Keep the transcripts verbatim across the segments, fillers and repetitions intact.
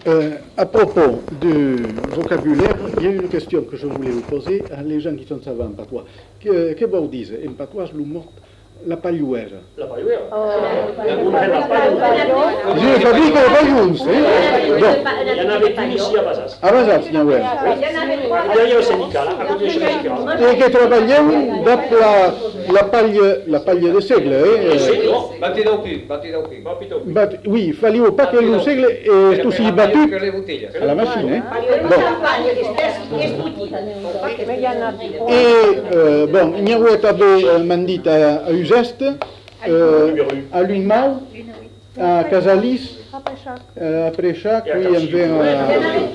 Euh, à propos du vocabulaire, il y a une question que je voulais vous poser à les gens qui sont savants en patois. Que, que vous dites en patois le mot la pagliuera? La pagliuera? Oh. Je fabrique la pagliuns, eh? Non. Il y en avait plus ici à Bazas. À Bazas, il y en avait. Derrière le syndicat, à côté du syndicat. Et qui travaillaient dans la, la paille, la paille de seigle, eh? Battido au cul, battido au cul. Bat, oui, il fallait pas que le seigle est aussi battu à la machine, eh? Bon. Et, euh, bon, il y avait mandit à, à Uzeste, euh, à Lunmau, à Casalis, euh, à Préchac, oui, il y avait un...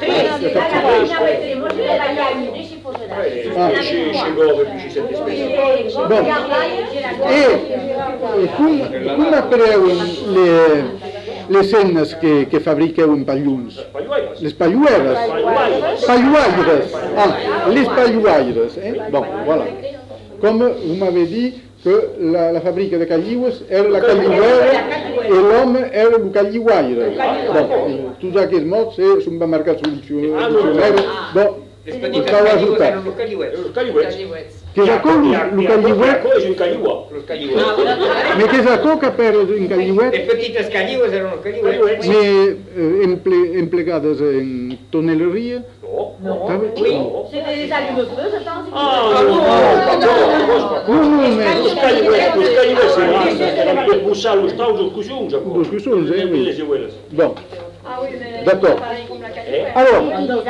Bon, et, et comme, comme après les, les scènes que, que fabriquaient en pagliuns, les pagliueras, pagliuaires, ah, les pagliuaires, eh? Bon, voilà. Comme vous m'avez dit que la, la fabrique de cagliues era la cagliuera et l'homme era le cagliuaire. Bon, tout ça qui est mort, c'est, je ne vais pas marquer sur le dictionnaire, bon, il faut l'ajouter. Che sa cosa lo cagliuet? È un cagliua. Ma che sa cosa che per un cagliuet? Le petites cagliues erano cagliuet. Ma eh, imple, implegate in tonnellerie? No. No. Oui. C'était des allumeuses, je pense. Ah, no, no, no, mais... Os cagliuet, os cagliuet, c'est per poussar os taus dos cochons, je crois. Dos cochons, eh, oui. Les abuelas. Bon. Ah oui, mais... D'accord. Alors,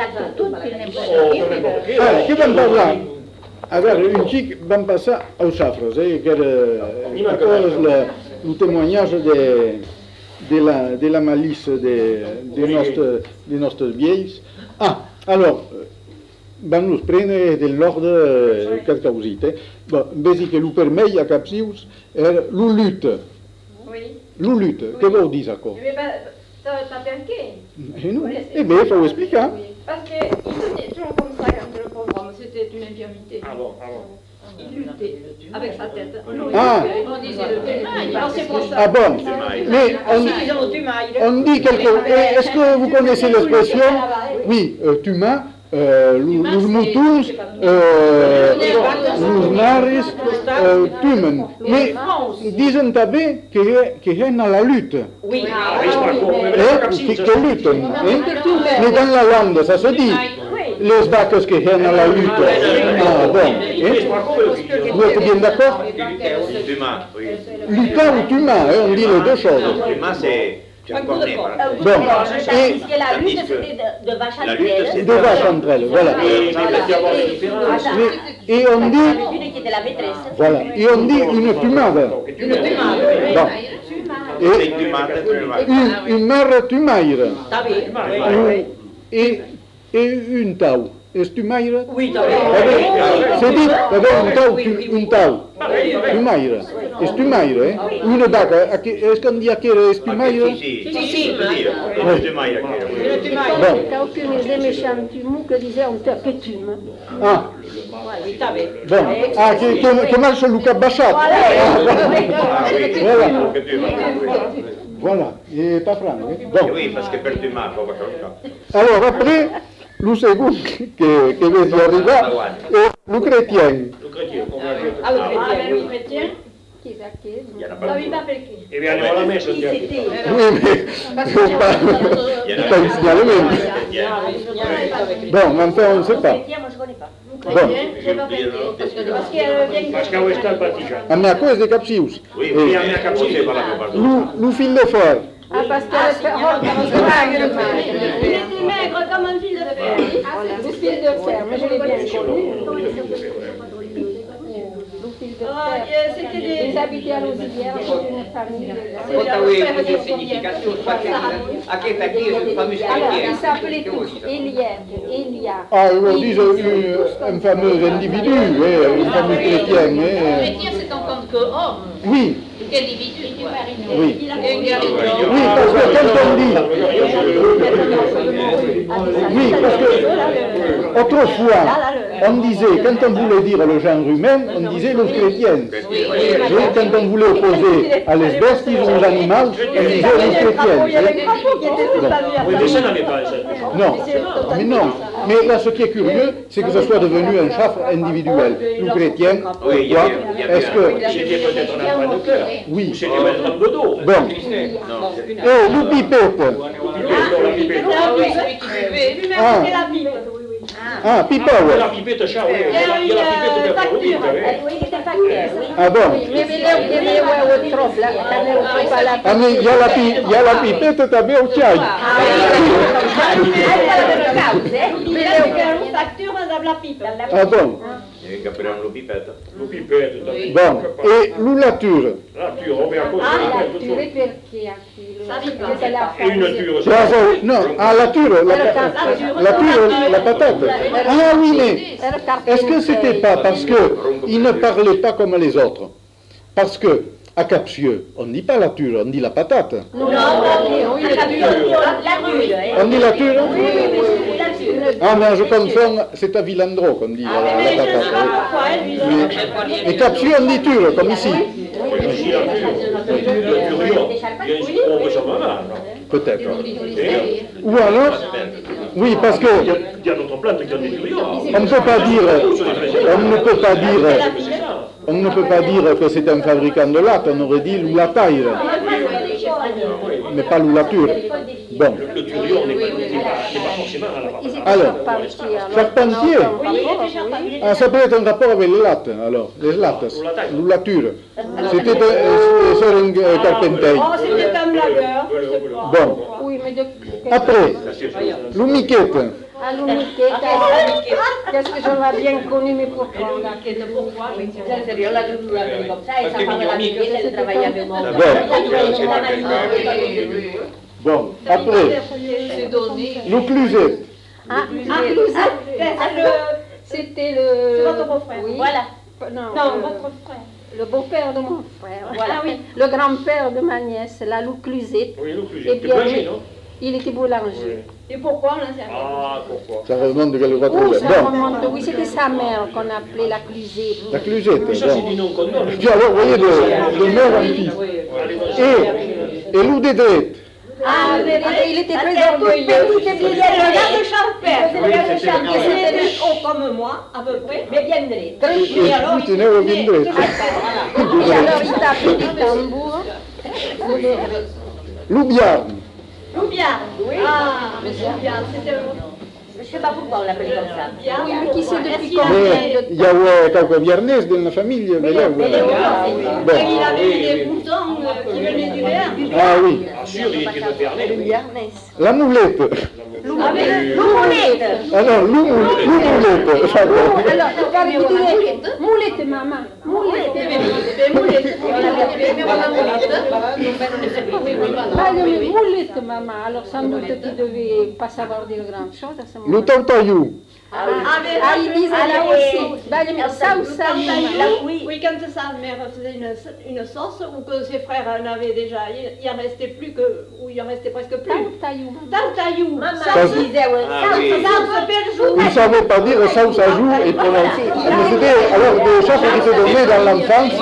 ah, che vam parlar? Alors, un xic vam passar als safres, eh, que era el, el témoignage de, de, la, de la malice de, de, nostre, de nostres vieills. Ah, alors, vam nos prendre de l'ordre que causit. Eh? Bon, vegi que el permell a Capsius era l'ulut. Oui. L'ulut, què vol dir això? Mais pas perché? Eh non, eh bien, il faut expliquer. Parce qu'il tenait toujours comme ça quand le pauvre homme, c'était une infirmité. Ah bon, ah bon. Il luttait avec sa tête. Ah. On disait le tumaille. Alors c'est pour ça. Ah bon, mais on, Ils ont le tumaille. on dit quelque chose. Est-ce que vous connaissez l'expression? Oui, euh, tumain, euh, los moutons, euh, los nares, euh, tumen. Mais disent també que, que est dans la lutte. Oui. Eh? Que, que lutten. Eh? Mais dans la langue, ça se dit. Les vaches qui sont dans la lutte. Ah bon. Eh? Vous êtes bien d'accord? Lutter ou tumain, eh? On dit les deux choses. Tumain, c'est... Bon, et, la lutte, c'était de, de vaches entre elles. De vaches entre elles, voilà. Et, et on dit... Voilà, et on dit une tumade. Une tumade. Bon. Et une, une mère tumaire. Et, et une tau. Est-ce tumaire? Oui, t'as c'est dit, un tau, un tau. Tumaire. Est-ce tumaire, eh? Une vaca, est-ce qu'on dit que est tumaire? Si, si, si. Une tumaire. Bon. T'as aucune idée méchante du mot que disait on te pétume. Ah. Oui, t'avais. Bon. Ah, que, que, que marche le cap bachat. Voilà. Voilà. Et pas franc, eh? Bon. Oui, parce que per tumaire, faut pas. Alors, après, le second que, que veut y arriver est le chrétien. Le chrétien. Ah, le chrétien. Qui ça qui est? Ça lui pas perché. Et bien, allez voir la messe. Qui c'était? Oui, mais c'est pas, pas un signalement. Bon, mais enfin, on ne sait pas. Moi, je connais pas. Bon. Parce qu'à Ouest Alpatica. A mia cosa de Capsius. Oui, oui, a mia Capsius, c'est pas la plupart. Le, le fil de fer. Ah, parce qu'elle fait Il était maigre comme un fil de fer. Voilà, le fil de fer, moi je l'ai bien connu. Le fil de fer. C'était des... Ils habitaient à l'Auxilière, c'était une famille. Quand tu as eu une signification, je crois qu'à qui est une fameuse Alors, ils chrétienne. s'appelaient tous Eliette, Elia. Ah, on dit un fameux individu, eh, une famille chrétienne. Eh. Chrétien, c'est entendre que homme. Oui, Qu'individu. oui. Et une guerre. Oui, parce que quand on dit... Oui, parce que autrefois, on disait, quand on voulait dire le genre humain, on disait los chrétiens. Et quand on voulait opposer à l'esbestis aux animaux, on disait los chrétiens. Oui, mais ça n'avait pas ça. Non, mais non. Mais là, ce qui est curieux, c'est que ce soit devenu un chiffre individuel. Nous chrétiens, pourquoi? Est-ce que... C'était peut-être un enfant de cœur. Oui. Ou c'était un trempe d'eau. Bon. Eh, nous pipette. Ah. Ah, pipa, Il y a la ouais. pipette chat, oui. Il y a la- il y a la pipette de Caroline, Ah bon. Ah, mais il y a la, pi- il y a la pipette també au xai. Ah bon. Lo pipette, també. Bon. Et l'oulature. La ture, on met à cause de la pipette. Et une ture, Ah, ça, non, ah, la ture, la, la ture, la patate. Ah oui, mais est-ce que c'était pas parce qu'il ne parlait pas comme les autres? Parce que à Capsieux, on ne dit pas la ture, on dit la patate. On dit la ture? Ah, mais je confonds, c'est à Villandro qu'on dit la, la patate. Oui. Mais, mais Capsieux, on dit ture, comme ici. ici la ture. Le turion, bien sûr, on veut ça maman. Peut-être. Ou alors, oui, parce que Il y a, il y a d'autres plantes qui ont des turions. on ne peut pas dire, on ne peut pas dire, on ne peut pas dire que c'est un fabricant de latte, on aurait dit l'oulataille, mais pas l'oulature. Bon, Le turion n'est pas, n'est pas, n'est pas forcément à la alors, charpentier. Ah, ça peut être un rapport avec les lattes, alors, les lattes, l'oulature. C'était euh, sur un euh, carpentier. Oh, c'était un blagueur. Bon, Oui, mais de... après, l'oumiquette. Ah, l'uniquette, qu'est-ce que j'en ai bien connu, mais pourquoi? Bon, après, l'occlusette. Ah, c'était le... C'est votre beau-frère. Oui. Voilà. Non, Non, le- votre frère. Le beau-père de mon frère. Voilà. Ah oui. Le grand-père de ma nièce, la Louclusette. Oui, nous, Eh plus bien, boulanger, non? il était boulanger. Et pourquoi on en sait rien? Ah, pourquoi? Ça remonte de quelle Oh, retrouve. ça Bon, remonte, oui, c'était sa mère qu'on appelait la Clusette. la clusette. Mais ça, c'est Bon. du nom qu'on donne. Puis alors, vous voyez, de, de mère en fils. Et, et l'oudédrette. Ah, il était très orgueilleux. Regarde le Charpère. Oui, c'était- C'était des hauts comme moi, à peu près, mais bien dressé. Et puis, tu n'es reviendrette. Et alors, il tapait du tambour. Loubiard. Loubiard. Oui. Ah, mais Loubiard, c'était le... Je ne sais pas pourquoi on l'appelle comme ça. Oui, mais qui sait depuis Est-ce qu'il a- combien Mais de il y a euh, quelques viernes dans la famille. Mais là, Mais voilà. il Bon. avait des boutons euh, qui venaient du verre. Ah oui. Ah, sûr, il était de Vernet. La moulette. Ah, mais l'oumolette. Ah non, l'oumoulette. L'oumoulette. Alors, regardez, vous dites, moulette, maman. Moulette. Des moulettes. On l'avait appelé, mais on l'a Ah, mais moulette, maman. Alors, sans doute qu'il ne devait pas savoir dire grand-chose à ce moment. Le tautaillou. Ah, mais Ah, ils disent là aussi. Ben, mais ça ou ça, Quand maman. ça- oui. oui, quand sa mère faisait une, une sauce, ou que ses frères en avaient déjà, il, il en restait plus que, ou il en restait presque plus. Tautaillou, maman. Tartaillou. Ça, Maman disait, ouais, Ah, ça, oui. ça, Ça s'appelle jour. il ne savait pas dire ça ou ça joue et prononcer. Mais c'était alors des choses qui étaient données dans l'enfance.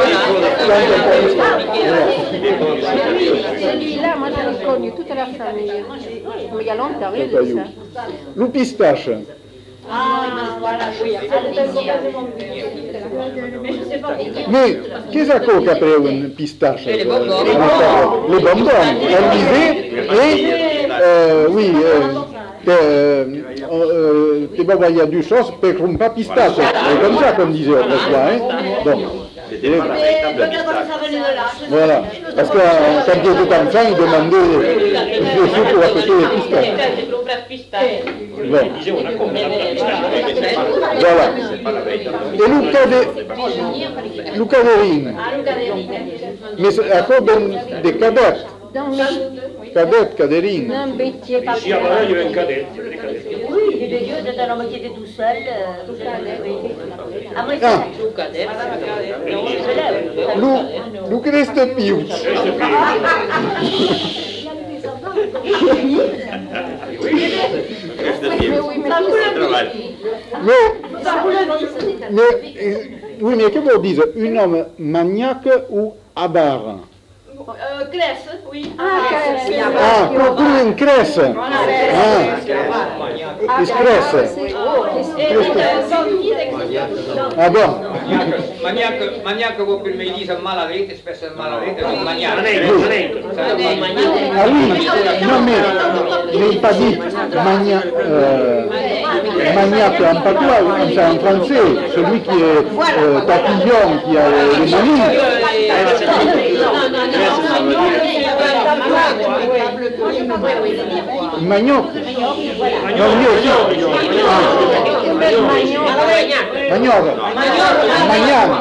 Celui-là, moi, je l'ai connu, toute la famille. Mais il y a longtemps, il Tautaillou. dit ça. Loupistache. Ah, voilà, oui. C'était complètement mais je sais pas. Mais qu'est-ce que c'est après une pistache? Les bonbons. Les bonbons. On disait, et, euh, oui, euh, que, euh, euh, tu vas voir, il y a du chose, peut pas pistache. C'est comme ça qu'on disait autrefois. Hein? Bon. Mais peut-être que ça venait de là. je sais Voilà. pas. Parce que euh, quand il était enfant, il demandait des sous pour acheter les pistaches. Bon. Il disait, on a compris la pistache. Voilà. Et Luca de, Luca Verine. Ah, le Cadéric. Mais c'est à cause d'un- des cadettes. Dans Cadettes, cadérines. un métier pas Ici, avant, il y avait un cadet. Il y avait des cadets. Oui, et de Dieu, c'était un homme qui était tout seul. euh, tout seul. Après, Ah. c'est Lu, Lucreste Pius. Mais oui, mais Mais vous le dites. Mais, euh, oui, mais que vous dites, un homme maniaque ou avare? Euh, Classe, oui. Ah, Classe. Ah, come in cresse. Ah, is cresse. Et une banquise existe. Ah bon. Maniac, maniac vuol più mi dice malavete, spesso è malavete, non maniac. Ah oui, non mais, mais pas dit mania, euh, maniaque en patois, c'est en français, celui qui est euh, papillon, qui a les manies. Manioc. Non, lui aussi. Manioc. Magnan.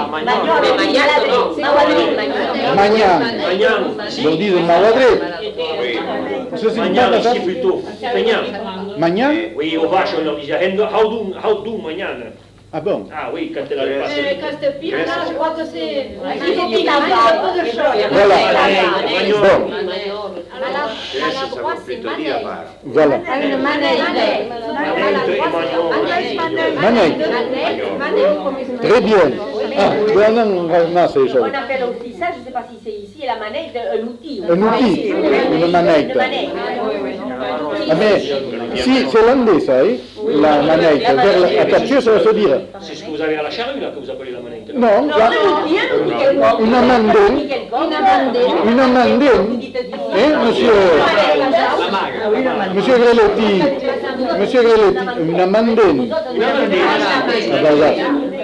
Magnan. Vous dites maladré. Ça Magnan, c'est ici plutôt. Magnan. Magnan? Oui, aux vaches, on leur disait how do, how do Magnan. Ah bon? Ah oui, quand elle allait passer. Mais Castepine, là, je crois que c'est. Il faut qu'il en parle un peu de choses. Voilà. Magnon. Bon. Maladroit, c'est manette. Voilà. Une manette. Manette. Très bien. Ah, ben on ramasse les choses. On appelle aussi ça, je ne sais pas si c'est ici, la manette, un outil. Un outil, une manette. Une manette. Ah mais, si, c'est l'anglais ça, hein? La manette. Vers la attaché, ça veut se dire. C'est ce que vous avez à la charrue, là, que vous appelez la manette. Non, Non, là, un outil, un outil quelconque. une amandine. Une amandine. Une amandine. Hein, monsieur? Monsieur Grelotti. Monsieur Grelotti, une amandine. Ah ben là.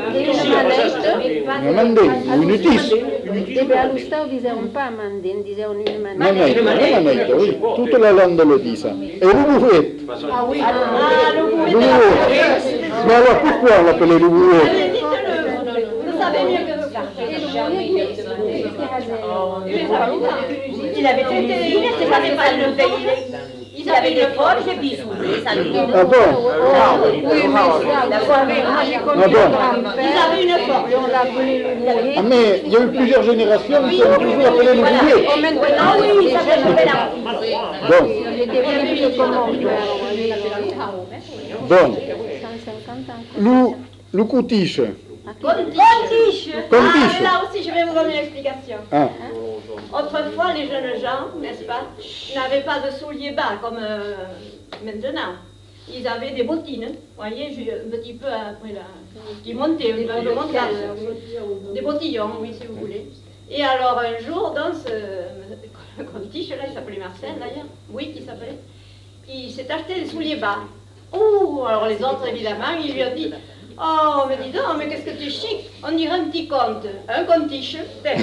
Une amandine, ou une utis. E beh, allo Stato dicevano pas amandine, dicevano une manette. Manette, una manette, oui. Toute la langue le dit ça. Et le bouffet. Ah oui. Ah, le Le boulet. bouffet. Mais alors pourquoi on l'appelait le bouffet? Dites-le. Vous savez mieux que ça. Il avait une usine, c'est pas des pas le pays. Ils avaient des forges et puis ils s'ouvraient, ça le dit. Ah bon? Oui, mais ça, vous savez, moi j'ai connu Ah bon? mon grand-père. Ils avaient une forge. Et on l'appelait le boulet. Ah mais il y a eu plusieurs générations qui ont toujours appelé le bouffet. Oh, maintenant, Ah oui, ça fait le la Bon, j'étais plus vieux que mon père. bon. cent cinquante ans. Le, le coutiche. Contiche. Contiche. Ah, là aussi, je vais vous donner l'explication. Ah, Autrefois, les jeunes gens, n'est-ce pas, n'avaient pas de souliers bas comme euh, maintenant. Ils avaient des bottines, vous voyez, un petit peu après là, qui montaient, un peu de montage. Des bottillons, oui, si vous voulez. Et alors, un jour, dans ce contiche-là, il s'appelait Marcel d'ailleurs, oui, qui s'appelait, il s'est acheté des souliers bas. Ouh, alors les autres, évidemment, ils lui ont dit, oh, mais dis donc, mais qu'est-ce que tu es chic, on dirait un petit conte, un contiche.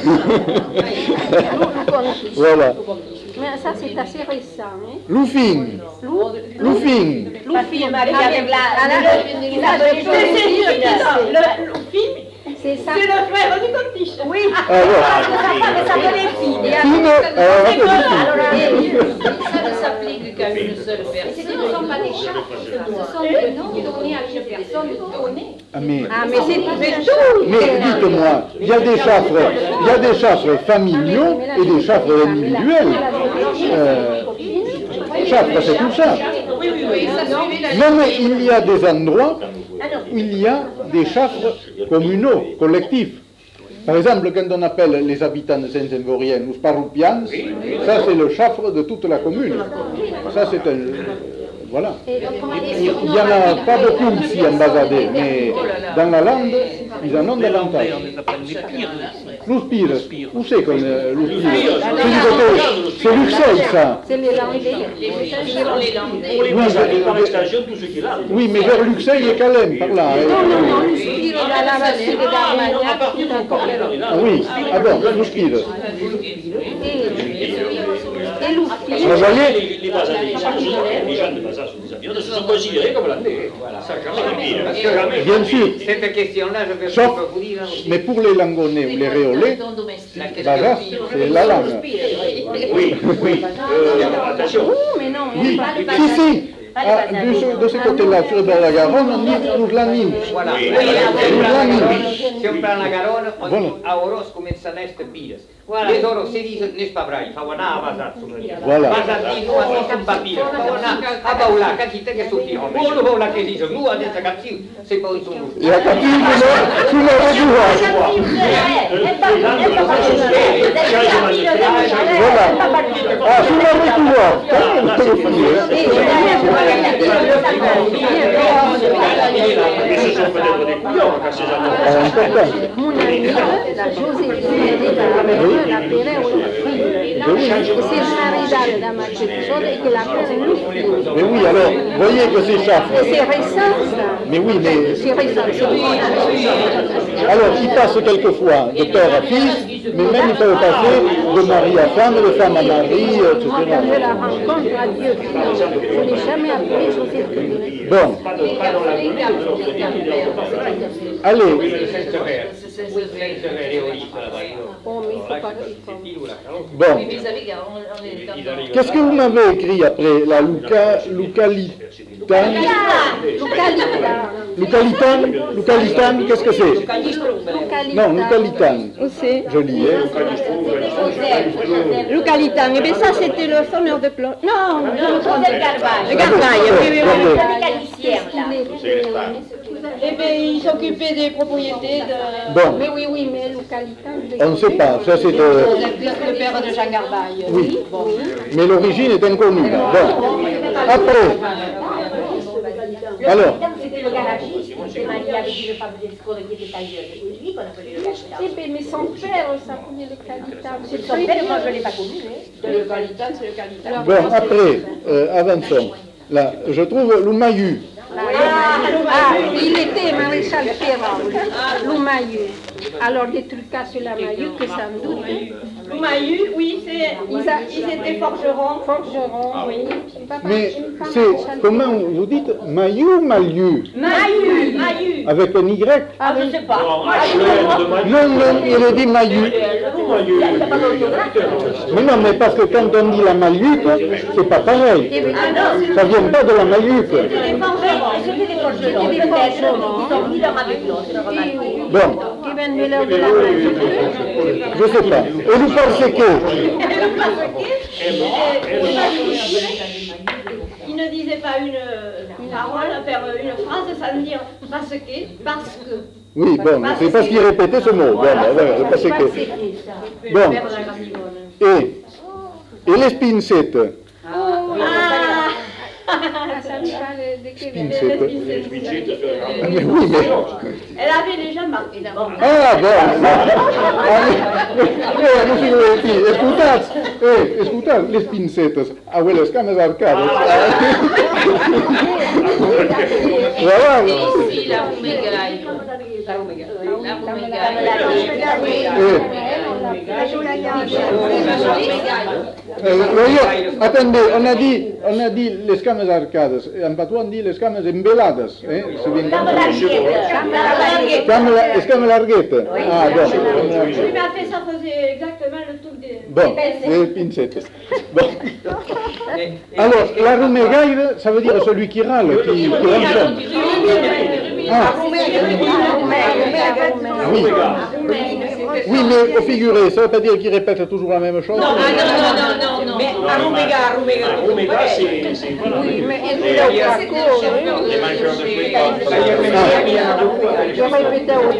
voilà. Mais ça, c'est assez récent. Hein? Loufing. Loufing. Loufine, avec la... Ils appelaient C'est ça. le Loufine, C'est ça. c'est le frère du contiche. Oui, Ah bon. ça s'appelait fille. Fine, alors rappelez-vous. Ça ne s'applique qu'à une seule personne. Ce ne sont pas des chats, ce sont des noms donnés à une personne donnée. Ah mais, Ah, mais c'est mais tout. mais dites-moi, il y a des chafres, il y a des chafres familiaux et des chafres individuels. Euh, chafres, c'est tout ça. Non mais il y a des endroits où il y a des chafres communaux, collectifs. Par exemple, quand on appelle les habitants de Saint-Symphorien ou Sparoupians, ça c'est le chafre de toute la commune. Ça c'est un... Voilà. Il n'y en a pas beaucoup ici en Bazadé, mais dans la lande, ils en ont davantage. Los Pires, où c'est qu'on est Los Pires? C'est du côté, c'est Luxeuil ça. C'est les Landais. Pour les Bazadais, par extension, tout ce qui est là. Oui, mais vers Luxeuil et Calem, par là. hein. Non, non, non, Luspire, dans la vallée d'Armagnac, tout un cocktail. Ah oui, ah bon, Los Pires. Et Luspire. Vous voyez? Les, les Bazadais, les gens de Bazar sont des avions, se sont considérés comme landais. Ça, jamais. Jamais. Bien sûr. Cette question-là, je peux Sauf, pas vous dire aussi. mais pour les Langonais ou les Réolais, Bazar, c'est la langue. Oui, oui. Euh, attention. Oh, mais non, Oui, pas le si, si. Ah, de ce, de ce côté-là, sur le bord de la Garonne, on dit Lourlanine. Voilà. Lourlanine. Se on prend la Garonne, on Voilà. dit a Oros come sa est Pires. Les autres se disent, n'est-ce pas vrai, Fawana, Avazat, Voilà. Vazati, nous, à son papier, Fawana, Abaoula, Kakita, que sortir. Pour le voir, la que disent, nous, à des Sakatsi, c'est pas une somme. Et la capille, tu l'as revu. Voilà. Ah, tu l'as revu voir. Mais ce sont peut-être des couillons, quand ces gens Mon ami, la Joséphine, la Pérez, c'est le maréchal de la Macédoine et que la Pérez. Mais oui, alors, voyez que c'est ça. C'est récent, ça. Mais oui, mais... C'est récent, c'est récent. Alors, ils passent quelquefois de père à fils, mais même ils peuvent passer de mari à femme, de femme à mari, et Moi, quand cetera. je la rencontre à Dieu, je n'ai jamais appelé Joséphine. Bon, allez, Oui, mais le Saint-Sever, oui, le Saint-Sever est au lit, là-bas. Oh, mais il ne faut pas... il faut- bon. Mais vous savez qu'on on est dans... Qu'est-ce que vous m'avez écrit après la Luca, Lucalitan Lucalitan Lucalitan, qu'est-ce que c'est? Non, Lucalitan. Aussi. Joli, hein? Lucalitan, mais bien ça c'était le sonneur de plomb. Non, Non, Joseph Garbaille. le Garbaille, oui, oui, oui. Le mécanicien, là. Eh bien, il s'occupait des propriétés de... Bon, Mais oui, oui, mais Lucalitan... on ne sait pas, ça c'est... euh, Le père de Jean Garbaille. oui, mais l'origine est inconnue. Bon, après, alors, C'était le garagiste, c'est marié avec une femme d'escorte qui était tailleuse. C'est lui qu'on appelait le garagiste. Eh bien, mais son père s'appelait Lucalitan. C'est Son père, moi je ne l'ai pas connu. hein. Le Calitan, c'est le Calitan. bon, après, euh, avançons. Là, je trouve l'Oumayu. Ah, il était maréchal Ferrand, Loumayu. Alors, des trucs à sur la Mayu, que sans doute. Loumayu, oui, c'est... Ils, a- ils étaient forgerons. Forgeron, oui. Papa, Mais pas c'est, maréchal comment vous dites, Mayu ou Maliu? Mayu, Mayu. Avec un Y? Ah, je ne sais pas. Non, non, il est dit Mayu. Mais non, mais parce que quand on dit la Maluque, c'est pas pareil. Ah non, Ça vient pas de la Maluque. C'était des forgerons. c'était des forgerons. Peut-être qu'ils ont mis leur avec l'autre, c'est normal. Bon, qui vient de l'heure de la Mayu. je sais pas. Et vous pensez que... Il ne disait pas une, une parole, faire une phrase sans dire parce que, parce que. Oui, bon, c'est parce qu'il répétait ce mot. Bon, ben, voilà, c'est parce que... Le Bon. père de la Grande Et, et les pincettes? Ah, Ah, ça me parle de Québec. Pincettes. Ah, mais oui, mais... elle avait déjà marqué d'abord. Ah, bon. Eh, no sigo de ti. Escuchad, eh, escuchad, les pincetas. Abuelas, cames arcadas. Voilà. Ici, la Roumégaille. La Roumégaille. Eh, voyez, attendez, on a dit, on a dit les cames arcadas. En patois, on dit les cames embeladas. Eh, c'est bien comme ça. Came, escame larguette. Ah, bon. Oui, mais en fait, ça faisait exactement le truc des. Bon, les pincettes. Bon. Alors, la rumégaille, ça veut dire celui qui râle, qui, qui ronchonne. Ah, oui. Oui, mais figurez, ça ne veut pas dire qu'il répète toujours la même chose. Ah non, non, non, non, non. Mais Aruméga, Aruméga. Omega, c'est... c'est- voilà. Oui, mais elle est au parcours. Les mangeurs de fruits, comme ça. Je répétais au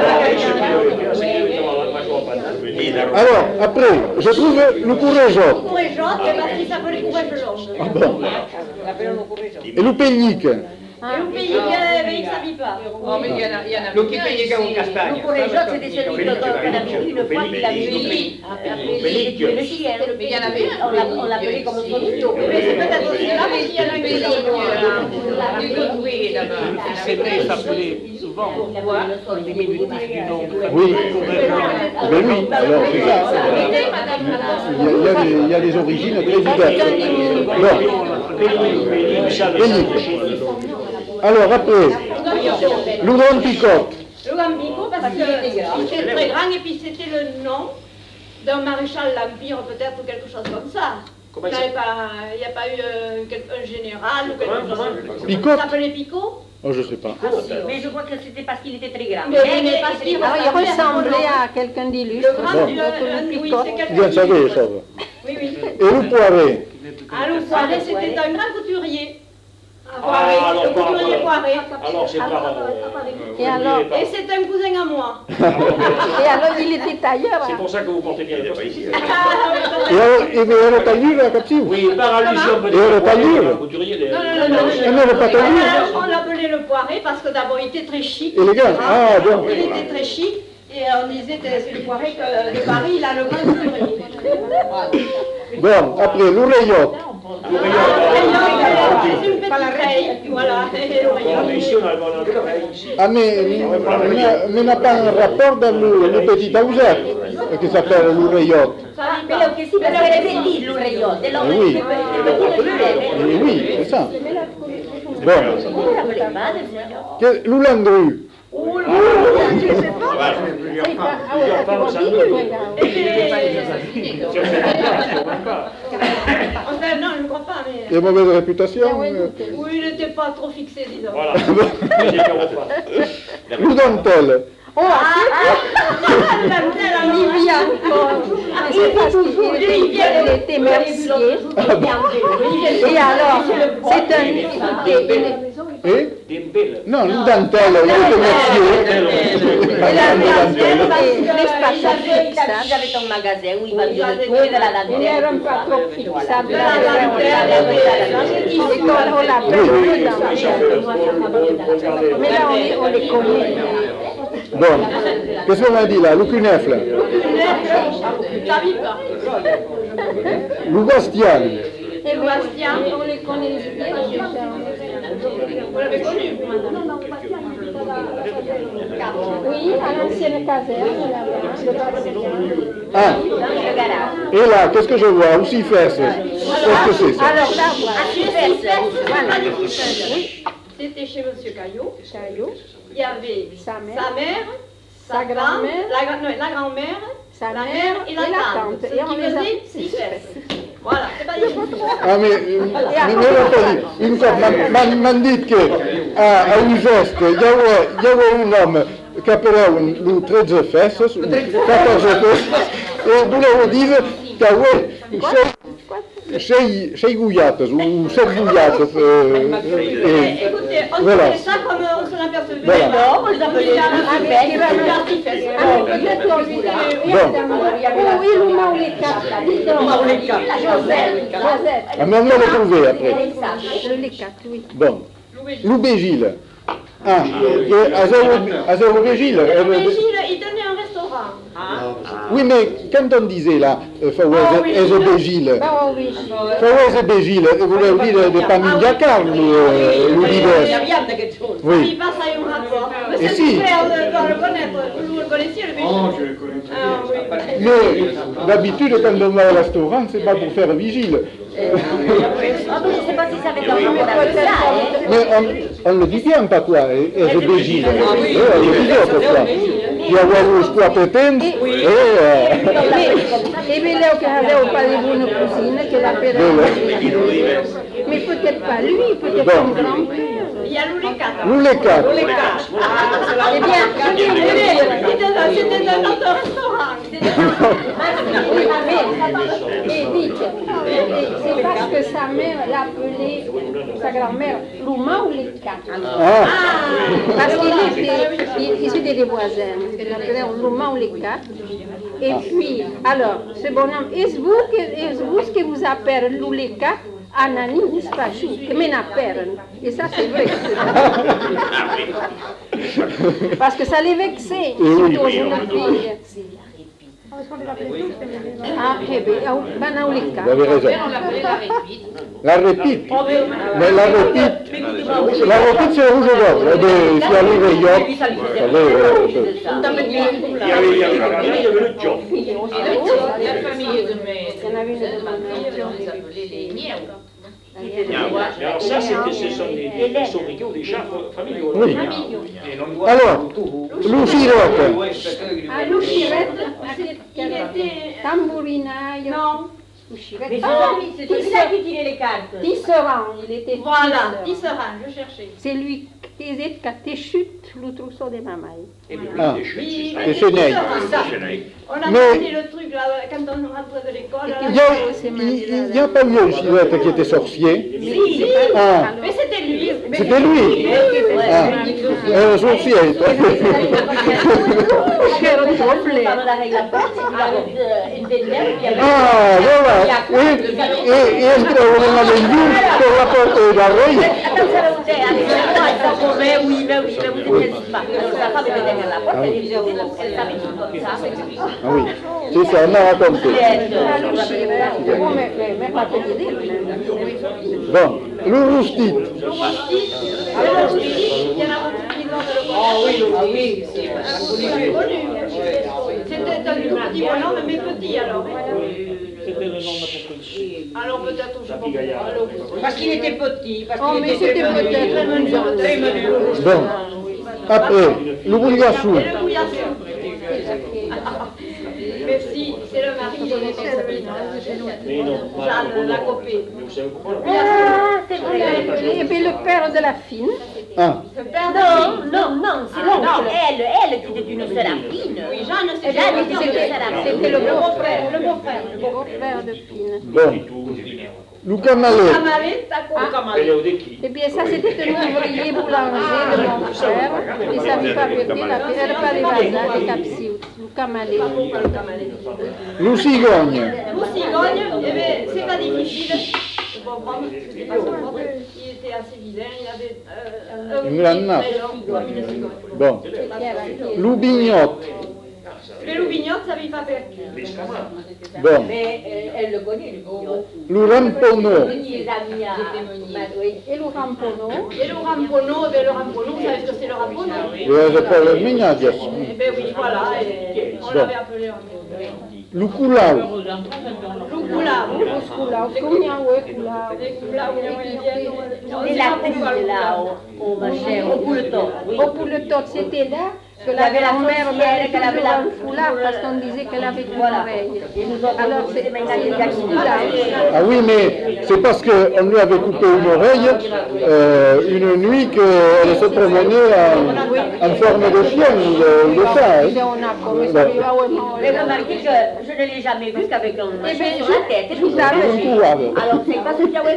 Alors, après, je trouve le courgeot. Courgeot, c'est parce qu'il s'appelait courgeot. Ah bon. Et le pellic. Et au pays, il ne s'habille pas. Oh, mais il y en a, il y en a Lo qui plein fait ici. en Castagne. Pour les autres, c'était celui qu'on avait vu une fois qu'il avait Pellic. appelé le chien. Mais il y en avait un. On l'a- on l'appelait comme son nom. Mais c'est peut-être aussi là, mais il y en a Pellic, une du Godoué, là-bas. C'est vrai, ça s'appelait souvent des diminutifs du nom de famille. Oui. Eh ben oui, alors c'est ça. Il y, a, il, y a des, il y a des origines très diverses. Bon. Pellic. Alors après, Louron Picotte. Le Gambico, parce que c'était très grand et puis c'était le nom d'un maréchal l'Empire, peut-être, ou quelque chose comme ça. Il n'y a pas eu euh, quel- un général ou quelque chose. Picotte. Ça s'appelait Picot. Oh, je sais pas. Ah, si, mais je crois que c'était parce qu'il était très grand. Mais, mais, mais parce qu'il Alors, il ressemblait à quelqu'un d'illustre. Le grand, le- le- oui, c'est quelqu'un Bien qui- savez, ça va. Oui, oui. Et le poiré? Ah, le Poiré, c'était un grand couturier. Un Ah, Poiré, alors, le couturier par- Poiré. Alors, c'est par... euh, Et alors, Et c'est un cousin à moi. et alors, il était tailleur. C'est hein. pour ça que vous portez bien les postes ici. Et alors, et mais elle est taillée, la captive? Oui, par allusion, Et elle est pas libre. un couturier, les- Non, non, non, non. Elle n'est pas taillée? Alors, on l'appelait le Poiré parce que d'abord, il était très chic. Élégant. Ah, bon. Il était très chic. Et on disait, c'est le Poiré que, de Paris, il a le grand couturier. Bon, après, l'oreillotte. C'est une petite taille, voilà. et l'oreillotte. Ici, on a on a un oreille, ici. Ah, mais, mais, mais n'a pas un rapport dans le, le petit Taouzak, qui s'appelle l'oreillotte. Pero que sí, pero es petit l'oreillot. De l'homme Oui. qui peut Et oui, c'est ça. Bon, Vous ne vous rappelez pas de ça? que- l'oulandru. Enfin, non, je ne crois pas, mais... Il a mauvaise réputation. euh. Oui, il n'était pas trop fixé, disons. Voilà. J'ai peur ou pas. L'oudentelle. Oh, La Nutella, on y vient. mais c'est parce qu'il était, il était mercier. Et alors, c'est un... et- et- Et Dembele. non, l'oudentelle, il était mercier. et la dentelle, et l'espace Ils avaient un magasin où ils vendaient de tout et de la il era un dentelle. pas trop fixable. De la dentelle, Et on, on l'appelle le dentelle. Mais là, on les, on les connaît. Bon, qu'est-ce qu'on a dit là? Le cunefle. j'arrive pas. L'ougastian. Et Bastien, on les connaît bien. Vous l'avez connu, vous, madame? Oui, à l'ancienne caserne, là-bas. Ah, et là, qu'est-ce que je vois? Aussi fesses. Qu'est-ce que c'est ça? Alors là, voilà. Voilà. C'était chez Monsieur Caillot. Caillot, Il y avait sa mère, sa mère, sa tante, grand-mère, la, gra- non, la grand-mère, sa la mère mère et la tante. Et Ce on qui les a faisait six fesses. Voilà, c'est pas difficile. Ah, mais, mais non ho capito. Une fois, m'han m'han dit que a, a un gest, hi ha, hi ha un home que appelava un tretze fesses, catorze fesses, e volevo dire que aveva sei, sei guiates, ou sept guiates. Euh, et, Écoutez, on voilà. faisait ça comme on s'en apercevait. Voilà. Non, on les appelait six fesses. Ah, mais peut-être qu'on lui dit, Bon. oui, le mot les quatre. Josette. Josette. Ah, mais on l'a trouvé après. Les quatre, oui. Bon. L'Oubégile. Ah, que a zéro Oubégile. Régine, il tenait un restaurant. Oui, mais quand on disait là, fawaz Oubégile, Ah oui. fawaz Oubégile, volevo dire de famiglia Carlo, l'univers. Oui. Oui. Il passe à un rapport. Et Mais si. c'est super, on doit le connaître. Vous le connaissiez, le Belgique? Oh, je le connais. Ah, oui. Mais d'habitude, quand on va au restaurant, c'est pas pour faire vigile. Ah, mais je ne sais pas si ça avait un rapport avec ça, hein. Mais on, on le dit bien, pas quoi, est Oubégile. On le dit bien, pourquoi. Il y a eu quoi peut-être, et... Et bien là, on avait parlé d'une cousine qui l'appelait. Mais peut-être pas lui, peut-être son grand-père. Il y a l'Oulécat. L'Oulécat. Eh bien, je vais vous dire. C'était un autre restaurant. Mais dites, c'est parce que sa mère l'appelait, sa grand-mère, Louma ou les quatre. Ah, Parce qu'il était, ils, ils étaient des voisins, ils l'appelaient Louma ou les quatre. Et puis, alors, ce bonhomme, est-ce vous que, est-ce vous que vous appelez les quatre? Anani, Nispachou, que m'en appellent. Et ça, c'est vrai. Parce que ça les vexait, surtout aux jeunes filles. Ah, eh bien, ben, les vous avez raison. On l'appelait la répite. La répite. Mais la répite, la répite c'est rouge-gorge. Eh bien, s'il y a l'oreillotte, vous savez, euh, Il y avait, il y avait il y avait le job. La famille de mes cousins, on les appelait les Nièvres. Mais alors ça, c'était, ce sont des, des sobriquets ou des chats familiaux. Oui. Et non doit- Alors, l'ouchirotte. Ah, l'ouchirette, Il était... tambourinaille. Non. L'ouchirette. Mais Ah, c'est celui-là qui tirait les cartes. tisserand, il était Voilà, tisserand. Tisserand, je cherchais. C'est lui ils étaient qu'à tes chutes, le trousseau des mamans. Ah, Oui, et c'est né. On a Mais- fait le truc là, quand on rentrait de l'école. là. Il y a, il- il y a pas eu un Silhouette qui était sorcier. Si, Ah, mais c'était lui. c'était lui. Ah, un sorcier. C'era un problema. Ah, voilà. E, e, e entravano nelle luci con la porta da rei. Ah oui, c'est ça, on a raconté. Come me fate vedere? Bon, le roustit. Alors, il y en a beaucoup qui l'ont de le Ah oui, si. C'était un tout petit bonhomme, mais petit alors. C'était le nom de notre police. Alors peut-être, je ne sais pas. Alors, Parce qu'il était petit, parce Oh, qu'il mais était c'était très peut-être menu, très menu. Bon, après, le bouillassou. Et le bouillassou. Merci, c'est le mari de Sabine, Jeanne Lacopé. Ah, c'est vrai. Et puis le père de la fille, Ah, Le père de Non, non, non, c'est l'oncle. Elle, elle qui était une sérapine. Oui, Jeanne, c'est Jeanne était une sérapine. c'était le beau-frère, le beau-frère. le beau-frère de Fine. bon, le camalé. Camaré, t'as Eh bien, ça, c'était un ouvrier boulanger de mon frère. Il ne savait pas péter la elle pas des vasins, des capsules. Le camalé. Le cigogne. Pour cigogne, eh bien, c'est pas difficile. Le pauvre homme, c'était pas son faute. Il était assez vilain, il avait euh, un Une grande nappe. très long comme une cigogne. Bon, le bignotte. Le loubignotte, ça lui fait faire. Bon, Mais euh, elle le connaît, le bignon. le ramponneau. Les amis à Madrid. Et le ramponneau. Et le ramponneau, ben le ramponneau, vous savez ce que c'est le ramponneau? Le repère ménage. Eh bien oui, voilà, et on l'avait appelé ramponneau. Le coulau. Le coula, Là, combien ouais, là. les coula, où on Et la trille là, au, au machin, au pouleton. Au pouletot, c'était là que Il y la avait la grand-mère sorcière mettait qu'elle avait toujours la- un foulard parce qu'on disait qu'elle avait une Voilà. oreille. Et nous autres, Alors, on c'est disait maintenant qu'il y a une là. Ah oui, mais c'est parce qu'on lui avait coupé une oreille euh, une nuit qu'elle se promenait en, en forme de chien ou de, de chat. Et Hein. on a comme ça, il va ouais, non, Mais remarquez que je ne l'ai jamais vu qu'avec un machin ben, sur je- la tête. vous avez- Un couave. Alors c'est pas ce qu'il y a ouais.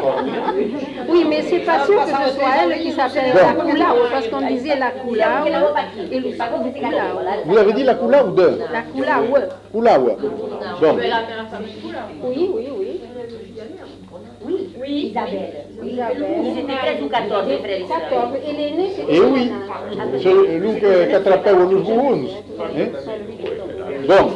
Oui, mais c'est pas sûr que ce soit elle qui s'appelle la Coulao, parce qu'on disait la Coulao et le Par contre, c'est Coulao. Vous avez dit la coula ou deux? La Coulao. Coula, ouais. Bon, Oui, oui, oui. Oui, Oui. Isabelle. Isabelle. Ils étaient treize ou quatorze, les frères et sœurs. quatorze. Et l'aîné, c'était et oui, c'est lui qui qui attrapait les bourrons. Hein? Bon.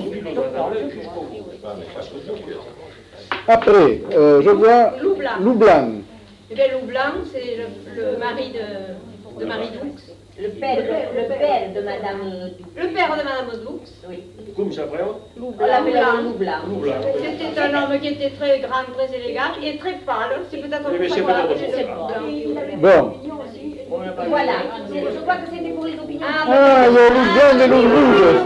Après, euh, je vois Loup blanc. loup blanc. Eh bien, Loup blanc, c'est le, le mari de, de Marie Doux. Le père, le, le père de Madame Doux. Le père de Madame Doux. Oui. Come ça, frère? On l'appelait le loup blanc. C'était un homme qui était très grand, très élégant et très pâle. C'est peut-être Eh bien, pour ça c'est qu'on l'a pas appelé de cette bon. blanc. Bon. Voilà. Je crois que c'était pour les opinions. Ah, il y a loup blanc et loup rouge.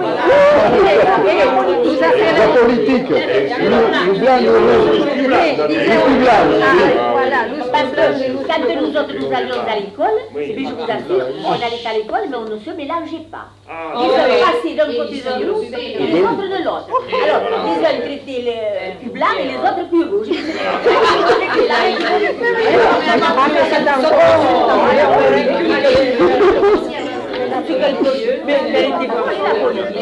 La politique. Loup blanc et loup rouge. Loup blanc. Voilà, le Parce que quand nous autres nous allions à l'école, mais je vous assure, on allait à l'école, mais on ne se mélangeait pas. Ils se passaient d'un côté d'un loup et les autres de l'autre. Alors, les uns traitaient les plus blancs et les autres plus rouges. Mais elle était bonne, la politique.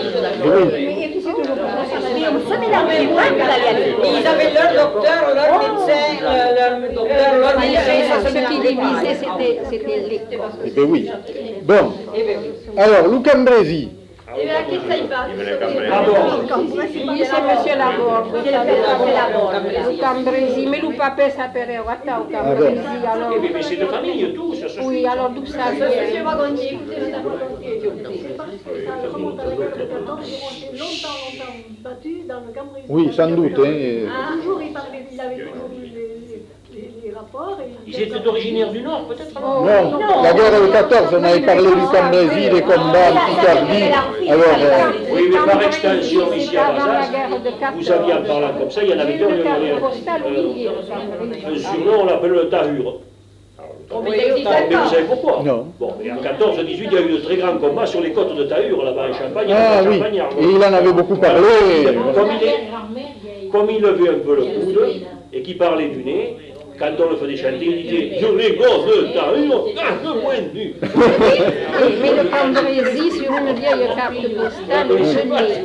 Mais on se mélangeait pas pour aller à l'école. Ils avaient leur docteur, leur médecin, leur, leur docteur, leur médecin, ça se Ce qui mélangeait pas. divisait, c'était c'était l'école. Eh bien oui. Bon. Alors, Lou Cambrésis. Et bien, qu'est-ce que ça y va? Oui, c'est Monsieur Laborde. C'est le père de la borde. Le Cambrésis, mais le papa s'appelait Rata au Cambrésis. Alors, Eh bien, mais c'est de famille, tout, ça se oui, alors d'où ça Monsieur vient? Wagontier, écoutez, madame Wagontier. Ça remonte à l'école de quatorze, ils ont été longtemps, longtemps battus dans le Cambrésis. Oui, sans doute. Hein. Ah, Toujours, il parlait, il avait toujours eu les, les, les, les rapports. Et Ils étaient originaires du Nord, peut-être? Oh, Non, la guerre de quatorze, on avait parlé du Cambrésis, des combats en Picardie. Alors, euh, Oui, mais par extension, ici à Avant la Alsace, guerre de vous aviez en quatorze. parlant comme ça, il y en avait J'ai deux, le il y en avait carte postale, oui, il y a le un Cambrésis. surnom, on l'appelle le Tahur. Oh, mais il existe Mais vous encore. savez pourquoi? Non. Bon, et en quatorze dix-huit, il y a eu de très grands combats sur les côtes de Tahure, là-bas en Champagne. Ah en oui, Champagnard, et il en avait beaucoup parlé. Comme il, est, comme il levait un peu le coude et qu'il parlait du nez, quand on le faisait chanter, il disait « Je les gosses de Tahure, à ce point de vue !» Mais le Cambrésis, sur une vieille carte postale, je l'ai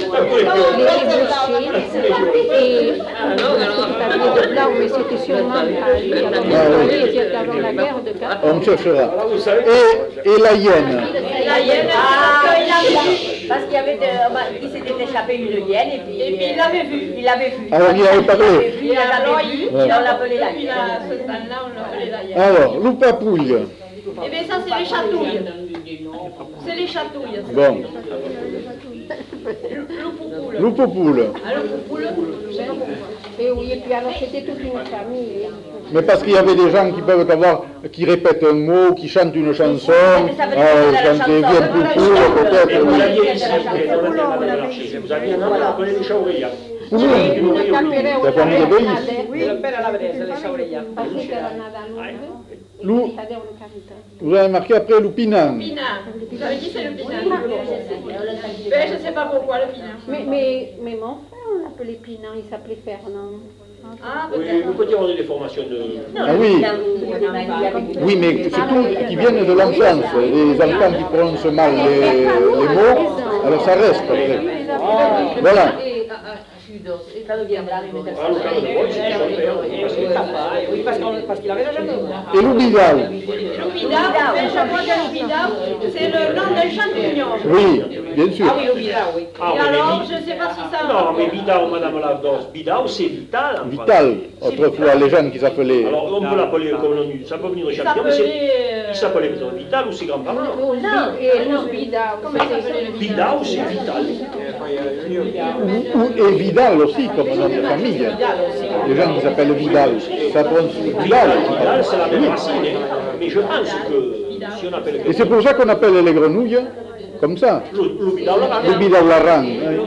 ébauché et c'est habillé de blanc, mais c'était sûrement pas c'était avant la guerre de quatorze. On cherchera. Et, et la hyène. La hyène, Ah, parce il qu'il avait avait vu. Parce qu'il y avait de, bah, il s'était échappé une hyène et puis, Et puis il l'avait vu. Il l'avait vu. Alors, il avait parlé. Il l'avait vu, il l'avait vu, et on l'appelait la Depuis hyène. la- ce temps-là, on l'appelait la hyène. Alors, loupapouille. Eh bien, ça, c'est les chatouilles. C'est les chatouilles. Bon, Loupopoule. loupopoule. Alors, loupopoule, je sais pas pourquoi. Et oui, et puis alors c'était toute une famille. Mais parce qu'il y avait des gens qui peuvent avoir, qui répètent un mot, qui chantent une chanson, Mais ça veut dire euh, que la chanter chanson, viens on a poupoule, la peut-être. Et vous oui. aviez ici, et on avait un marché, vous aviez un homme, on appelait les Chaourayas. Oui, Une capere la famille de Bellis. Oui, le père alla vedere se le sciaureia. Parce que era nada lungo. Lou, Cadeva una cavità. vous avez marqué après Loupinan. Pinard. Vous avez dit c'est le pinard. Ben, je ne sais pas pourquoi le pinard. Mais, mais, mais mon frère, on l'appelait Pinan, il s'appelait Fernand. Ah, Oui, peut-être. vous pouvez dire on a des formations de... Ah oui, oui, mais c'est tout qui viennent de l'enfance. Les enfants qui prononcent mal les, les mots, alors ça reste après. Voilà. Ça deviendra une Ah, le cas de Bois, c'est son père. Parce qu'il tapa, oui, parce qu'on- parce qu'il avait la jambe. Et Loubidal. Loubida, ben, je crois que Loubida, c'est le nom d'un champignon. Oui, bien sûr. Ah oui, au Bida, oui. Ah, Et mais alors, Bi- je ne sais pas si ça... Non, mais Bidao, madame Lavdos, Bidao, c'est vital. en Vital, autrefois les jeunes qui s'appelaient. France. Alors, on peut l'appeler comme nom, ça peut venir de Il champignon, mais c'est... s'appelait... euh, Il s'appelait plutôt Vital ou ses grands-parents. Et Loubida, Comment il s'appelait le Bida? Bidao, c'est Vital. Ou, ou- et Vidal aussi, comme nom de famille. Les gens qui s'appellent Vidal. Ça prononce Vidal. Vidal, c'est la même racine. hein. Mais je pense que si on appelle Et c'est pour ça qu'on appelle les grenouilles comme ça. le, le Bidao, là, Le Vidal Laran.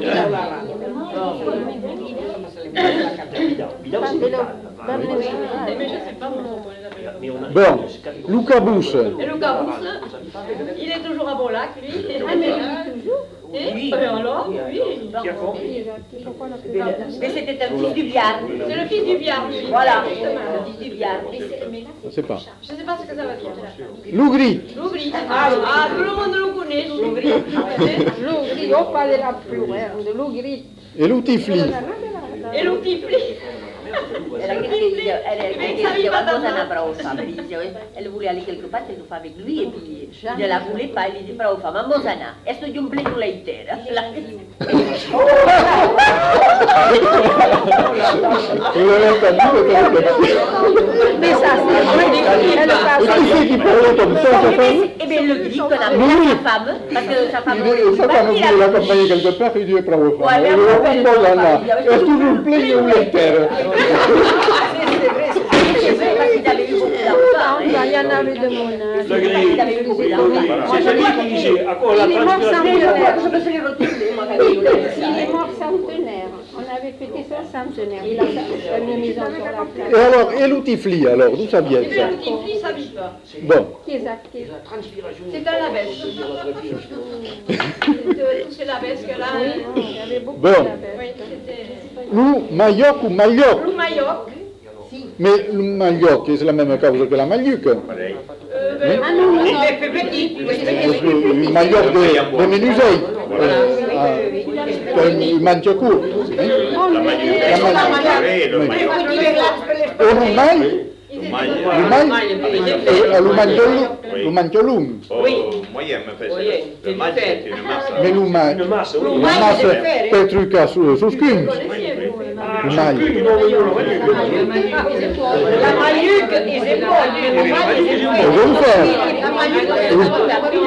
Bidao, Bidao, c'est Vital. Mais je ne sais pas comment on les appelle. Mais on a- Bon, Lucabouche. Et le Gabousse, il est toujours à Bolac, lui. Ah, mais il vit toujours. Et ben alors, oui. Qui a fort Mais c'était un fils du Biard. C'est le fils du Biard, lui. Voilà, Justement. le fils du Biard. Je ne sais pas. Je ne sais pas ce que ça veut dire. Lougrit. L'ouvri. Ah, ah, tout le monde le connaît, l'ouvri. L'Ugri, on parle la plus de l'Ugri. Et Loutifli. E lo pipli. Era che Fabrizio, era che Fabrizio, quando se ne bravo Fabrizio, elle voulait aller quelque part, elle le fait avec lui, et puis je la voulais pas, elle dit bravo femme, Mosana, est-ce que tu me plais nous l'intera? Vous l'avez entendu, Mais ça, c'est Et qui c'est qui parlait comme ça, sa femme? Eh bien, le dit qu'on a mis sa femme, parce que sa femme Il dit, sa femme voulait l'accompagner quelque part, il dit bravo femme. Ouais, mais Et on on appelle- pose là. Est-ce que vous me plaignez ou les terres? c'est vrai, parce qu'il avait eu beaucoup d'enfants. il y en avait de mon âge. Le gris. Il avait eu beaucoup d'enfants. C'est celui qui disait à quoi la Il est mort transpiration. centenaire. Je me suis retournée, moi, quand il Il est mort centenaire. On avait fêté son centenaire. Il a fait une maison sur la Et place. alors, et l'outifli, alors, d'où ça vient Eh ça? bien, le pipli, ça vit pas. Bon, Qui est actif. C'est un labès. De tous ces labès que là. Oui, il y avait beaucoup Bon. de Oui, labels. c'était. Lou, Mayoc ou Mayoc? Lou Mayoc. Mais le Mayoc, c'est la même cause que la Maluque. Euh, ben, Ah non, non, non. Parce que le Mayoc de, de Ménuseil. Euh, ah, c'est un manche court. Hein? Oh, mais- La Maluque. Oui. Et le mail, le mail, et le mancholo, le mancholum. Oui. Moyen me fait ça. Le match c'est une masse. Mais le mail, Une masse, le oui. masse, per trucca su, su scum. connaissiez, vous, le Mayoc. Le mail. Plus, non, oui, non, oui. La Maluque, ils aiment pas. Je vais le faire.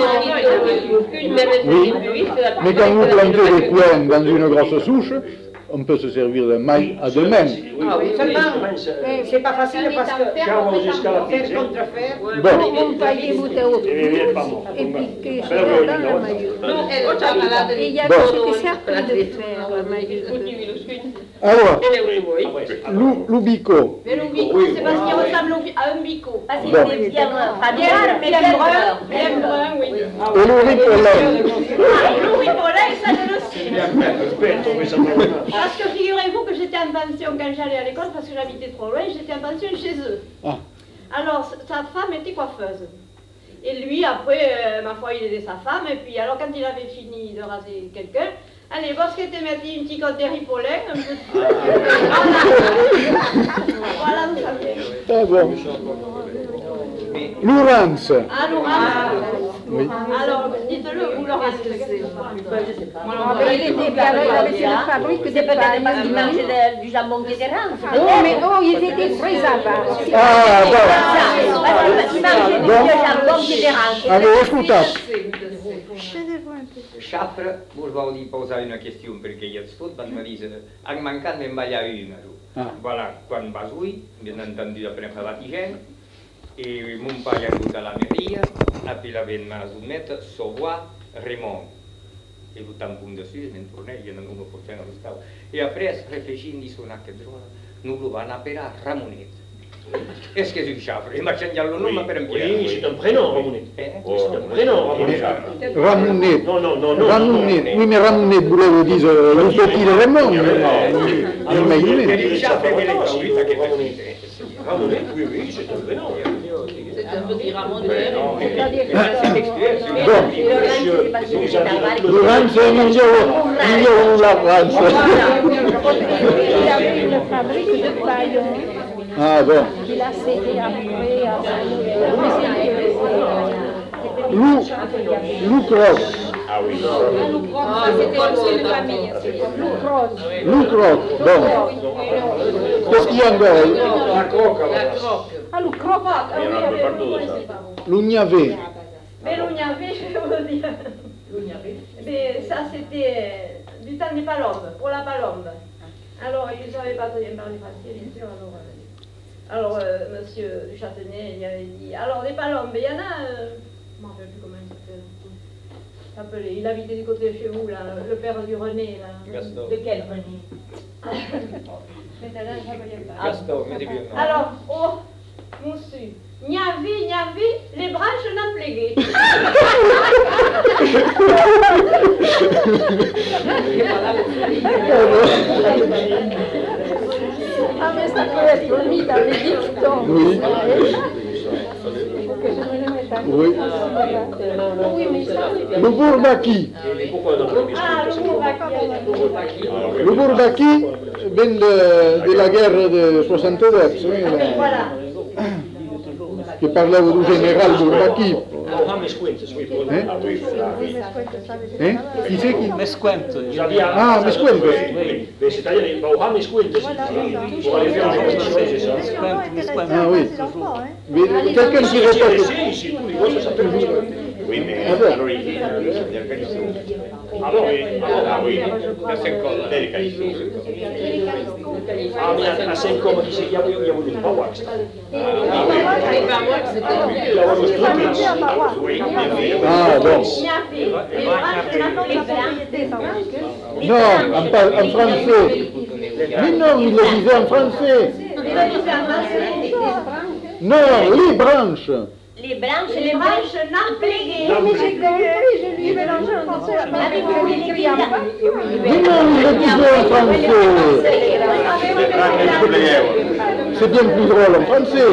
Oui. Mais quand vous plantez des coins dans une grosse souche, on peut se servir d'un mail à deux mains. Ah oui, seulement, c'est pas facile parce que Ciao, jusqu'à la faire fin. contrefaire. Bon, On va y goûter au et puis que je dans la maillot. Et il y a Bon. ce que c'est appris de faire, la maillot. Alors, l'ubico. Mais l'ubico, c'est parce qu'il ressemble à un bico. Parce qu'il est bien, pas bien, mais bien brun. Bien brun, oui. Et le ripollet. Le ripollet, ça je le sais. Parce que figurez-vous que j'étais en pension quand j'allais à l'école, parce que j'habitais trop loin, j'étais en pension chez eux. Ah. Alors, sa femme était coiffeuse. Et lui, après, euh, ma foi, il aidait sa femme. Et puis, alors, quand il avait fini de raser quelqu'un, allez, voir ce qu'était mettre une petite côté ripollet, un peu de... Voilà, vous savez. Ah bon. Laurence. Ah, Laurence. Oui. Alors, dites-le, vous Laurence. Il était bien, il avait une fabrique de C'est peut-être parce paille. qu'il mangeait du jambon qui était rare. Oh, mais oh, ils étaient très avares. Ah, bon. Parce qu'il mangeait du vieux jambon qui était rare. Allez, écoutez. Chapre, volevo posare una questione perché io sfotto mi dice, anche mancando in baglia una. Ah. Voilà, quando va lui, bien entendu après la vaticane, et mon père a goûté à la mairie, après il avait ma zoumette, Sauvois, Raymond. Et tout un point dessus, je m'en tournais, il y en a un pour faire un stade. Et après, réfléchir, il dit, on a que droit, nous le va appeler Ramonette. Est-ce que c'est du chapre? Il m'a changé le nom per un Oui, c'est un prénom, Ramonette. Oh, c'est un prénom, Ramonette. Ramonette. Non, non, non, non. Ramonette. Oui, mais Ramonette, vous voulez dire le petit Raymond. Imaginez. il chapre che lei capita che Ramonette, oui, oui, c'est un prénom. C'est un petit Ramonette. Laurence è migliore la Francia. Il avait une fabrique de paille. Ah bon. Il a cédé après à Lou, Lou Croc. Ah oui. Ah, c'était aussi une famille. Lou Croc, bon. Qu'est-ce qu'il y a encore? La croque, La croque. Ah, Lou Croc. Il y en a un peu partout de ça. L'Ugnavé. Mais l'Ugnavé, je vais vous dire. Mais ça, c'était du temps des palombes, pour la palombe. Alors, ils ne savaient pas très bien parler français, bien sûr. Alors, euh, alors euh, monsieur du Châtenay, il avait dit, alors des palombes, il y en a, euh, je ne me rappelle plus comment il s'appelle. Appelé. Il habitait du côté de chez vous, là, le père du René. Là. Gaston. De quel René? Maintenant, je ne rappelle pas. Gaston, mais c'est bien. Alors, oh, monsieur, Niavi, Niavi, les branches n'en pléguées. Ah, mais ça peut être mis dans les dictons. Oui. Faut que je me le mette à Oui. Oui, mais ça, Le Bourbaki. Mais pourquoi dans le Ah, le Bourbaki. Le Bourbaki vient de, de la guerre de soixante-deux, oui, là, Voilà. qui parlait du général Bourbaki. Ah, mais Squint, oui. Hein? Ah oui, Hein? Qui c'est qui? Mesquent. Ah, Mesquent. Oui, mais c'est-à-dire, il va au Mesquent, pour aller faire un compétition, c'est ça. Ah oui. Mais quelqu'un qui répète. Ici, tous les gosses, ça s'appelle Mesquent. Oui, mais Ah bon. à l'origine, ça vient de Calisto. Ah bon, oui. Ah oui. La seconda. Del Calisto. Ah, mais à Saint-Côme, il y a il y a eu une Bawax. Ah oui. Il a eu une Oui, oui. Ah bon. Niavi, les branches n'en pléguées. Non, en, par- en français. Mais non, il le disait en français. Il le disait en français. Non, les branches. Les branches, Les branches n'en pléguées. mais j'ai compris, je lui ai mélangé en français. Ah, mais vous voulez l'écrire là? Mais non, il le disait en français. C'est bien plus drôle en français.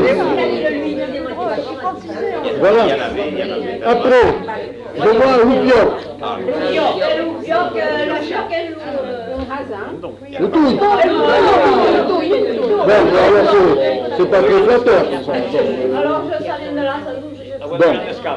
Voilà. Après, je vois un loupioc. Le fioc, le fioc, le fioc et le... Le touille. Bon, alors c'est- c'est pas très flatteur. Alors, je savais de là, ça nous, je... Bon.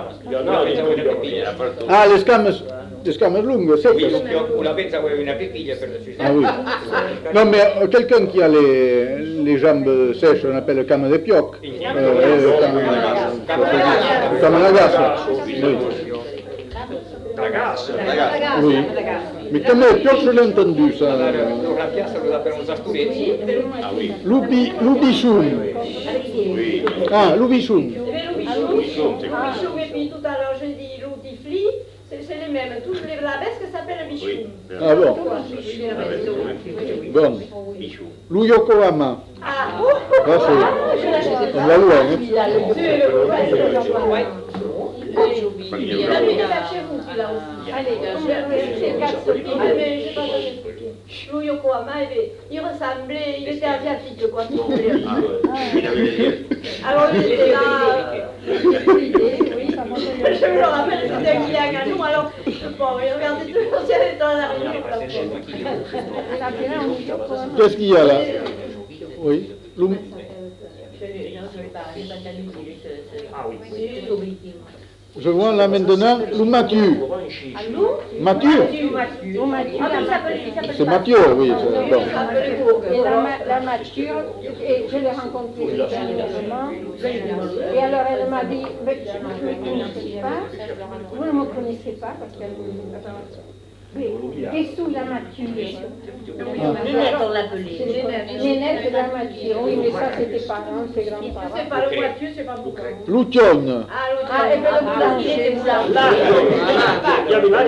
Ah, les scames, les scames longues, c'est Oui, que... ou la pezza aveva una pepiglia per la suicide. Ah oui. Non, mais euh, quelqu'un qui a les, les jambes sèches, on appelle came de pioc. Euh, euh, came, came la gasse. Oui. Ragazzi, Oui. Mais came de pioc, je l'ai entendu, ça. Allora, la piazza lo appellano Sasturetti. Ah oui. Lubi, lubichoun. Oui. Ah, lubichoun. Le loubichou, loubichou, et puis tout à l'heure j'ai dit loutifli, c'est c'est les même. Toutes les labesques s'appellent Bichou. Oui. Ah bon. Bon. Lou Yokohama. Ah, Là, c'est... On va loin, hein. il a mis des chez vous, là aussi. Allez, c'est quatre sorties. Mais je sais pas Lou Yokohama, il ressemblait, il était asiatique, quoi. Alors, il était là. Je me rappelle, c'était un client à nous, alors, bon, il regardait toujours si elle était dans la rue. Qu'est-ce qu'il y a là? Oui. Lou... Ah oui. Je vois là maintenant Lou Mathieu. Mathieu. C'est Mathieu, oui. Bon. Et la, la Mathieu, et je l'ai rencontrée dernièrement. Et alors elle m'a dit, mais je ne me connaissais pas, vous ne me connaissez pas parce qu'elle qu'est-ce que la Mathieu? Nénette, on l'appelait. Nénette de la Mathieu, oui, mais ça c'était parents, c'est grands-parents. C'est pas le Mathieu, c'est pas beaucoup. Loution. Ah, et bien le blancher. Il y avait la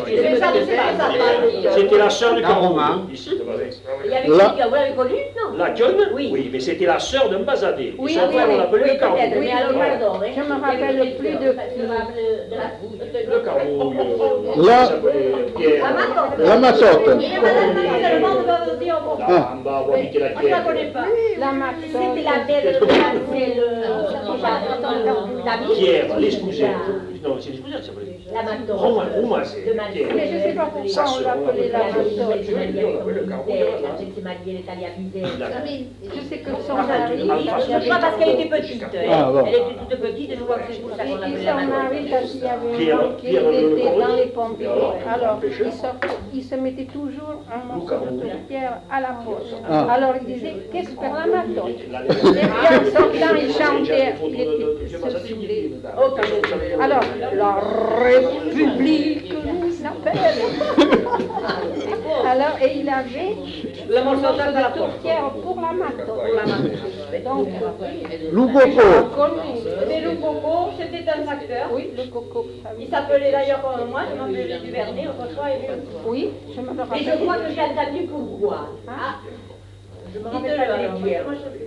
C'était la sœur de Caron. Ici, de Bazès. Il y avait qui, vous l'avez connu, non? La Kionne? Oui, mais c'était la sœur de Mbazadé. Oui, son frère, on l'appelait le Caron. Mais alors, pardon, je me rappelle plus de... Le Caron. La... La Matotte. Ah, on va habiter la Je ne la connais pas. La Matotte. c'était la belle de Pierre, l'espousette. Non, c'est l'espousette, ça s'appelait. La Matotte. Romain, Romain, c'est Pierre. Mais je ne sais pas pourquoi on l'appelait la Matotte. Je sais que son mari... Je crois parce qu'elle était petite. Ah, bon. Elle était toute petite, je crois que c'est pour ça qu'on Et l'appelait la son Matotte. mari, quand il y avait un manqué, il était dans les pompiers. Alors, il, sortait, il se mettait toujours un morceau de pierre à la poche. Ah. Alors, il disait, qu'est-ce que pour la Matotte? Et puis en sortant, il chantait, il était se saoulait. Alors, la République nous appelle. Alors, et il avait le morceau de tourtière pour la Matotte. Donc, Lou Coco. Mais le coco, c'était un acteur. oui, le coco. Il s'appelait d'ailleurs comme moi, je m'appelais Duvernay, autrefois, et lui. Oui, je me Et rappelle. je crois que j'ai entendu pourquoi. Ah, Je me rappelle pas de dire.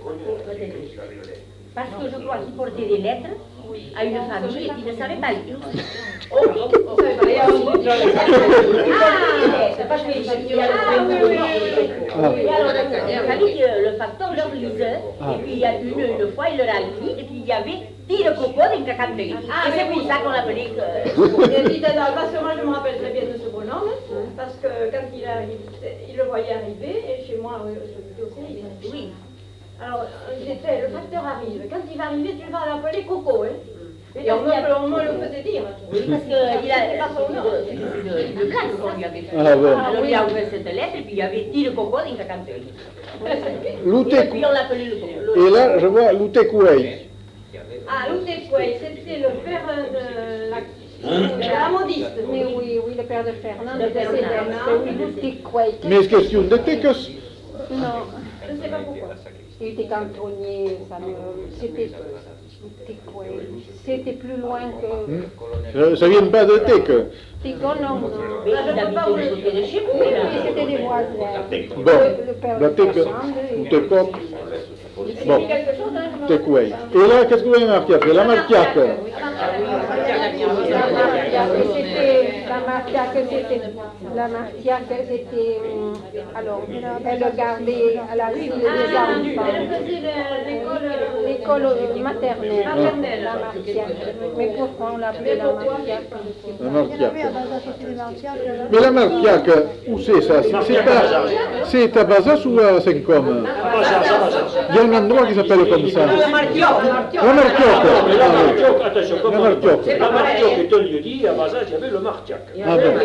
Parce que je crois qu'il portait des lettres à une famille et qu'il ne savait pas lire. oh, oh, ça va, et alors, Ah, c'est parce qu'il y a le Et alors, la famille, le facteur leur lisait, et puis il y a une, une fois, il leur a lu, et puis il y avait dit le coco d'une cacaterie. Ah, Et c'est oui, pour oui. ça qu'on l'appelait que... il dit parce que moi je me rappelle très bien de ce bonhomme, parce que quand il arrive, il le voyait arriver, et chez moi, je j'habitais au Série. Oui. Alors, j'étais, le facteur arrive, quand il va arriver, tu vas l'appeler Coco, hein. Et on me, on me le faisait dire. Oui, parce qu'il a pas son nom. C'était le cadre qu'on lui avait fait. Ah, bon. Alors il a ouvert cette lettre, et puis il y avait dit le coco d'une cacaterie. Louté. Et puis on l'appelait le coco. Et là, je vois Louté Kouei. Ah, Louté-Couey, c'était le père de la, de la modiste. Mais oui, oui, le père de Fernand, De de Fernand. Fernand, oui, c'était quoi? Mais est-ce question de Técos? Non, Je ne sais pas pourquoi. il était cantonnier, ça me... C'était... C'était quoi? C'était plus loin que... Ça, ça vient pas de Téc. Técon, non, non. Mais il habitait au côté de chez vous, Oui, là. c'était des voisins. Bon, Le père la de Téc, Fernand, et- Técop. C'est Bon, quelque chose, hein. Técouei. Et là, qu'est-ce que vous avez marqué après? La Martiaque. La Martiaque, c'était... La Martiaque, c'était... La Martiaque, c'était... hum, Alors, elle gardait à la ville des Ah, elle enfants. faisait le- l'école. L'école euh, maternelle, Maternelle. la Martiaque. Mais pourquoi on l'appelait la Martiaque? La Martiaque. Mais la Martiaque, où c'est ça? C'est à, c'est à Bazas ou à Saint-Côme? Il y a un endroit qui s'appelle comme ça. La Martioque. La Martiaque. Mais la Martioque, attention, La Martioque. la Martioque est un lieu dit, à Bazas, il y avait le Martiaque. Ah bon.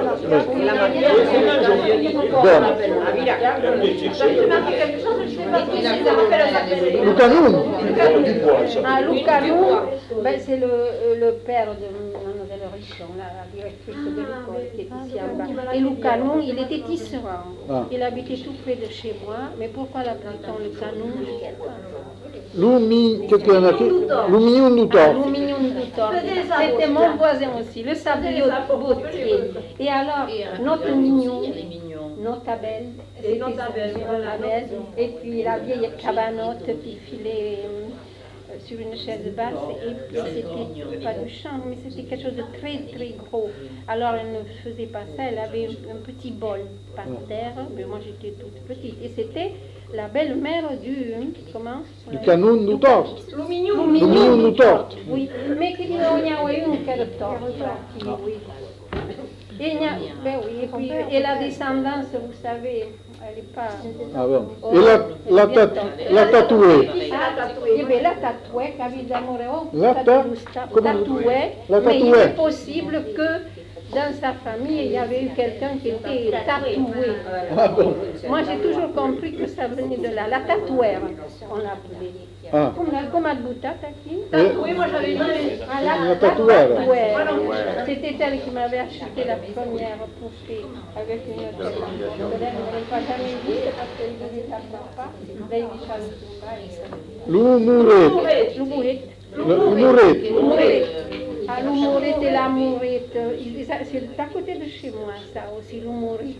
Bon. Tu m'as fait quelque chose, je ne sais pas si ça rappelle ça. Lucanoun. Ah, Lucanou, ben, c'est le, euh, le père de Mademoiselle Richon, la, la directrice de l'école qui est ici en bas. Et Lucanou, il était tisserand. Ah. Il habitait tout près de chez moi, mais pourquoi l'appelle-t-on Lucanou? Je ne sais pas. Lumi, qu'est-ce qu'il y en a? Luminion Ah, Doutor. Luminion du tortue. C'était mon voisin aussi, le sablier Bautier. Et alors, notre mignon, notre Abel, c'était notre Abel, et puis la vieille cabanote qui filait euh, sur une chaise basse, et puis c'était pas du chant, mais c'était quelque chose de très très gros. Alors elle ne faisait pas ça, elle avait un, un petit bol par terre, mais moi j'étais toute petite, et c'était la belle-mère du, comment? Du canon du tort. Le mignon. Le mignon du tort. Oui, mais qu'il y a eu un quel tort, oui. Et, il y a, ben oui, et, puis, et la descendance, vous savez, elle n'est pas... Ah bon. Et la, la, tat, la tatouée. Eh bien, la tatouée, Cavidamoreo, la ta, tatouée, la mais il est possible que dans sa famille, il y avait eu quelqu'un qui était tatoué. Ah bon. Moi, j'ai toujours compris que ça venait de là, la tatouère, on l'appelait. Ah. Comme la commande boutade, qui tatouée, moi j'avais dit. Ah, la, la tatouère. C'était elle qui m'avait acheté la première poupée avec une autre. Je ne l'avais pas jamais vue parce qu'elle venait à papa. Là, il dit ça. L'oumourette. L'oumourette. L'oumourette. L'oumourette. Ah, l'oumourette et la mourette. C'est à côté de chez moi, ça aussi, l'oumourette.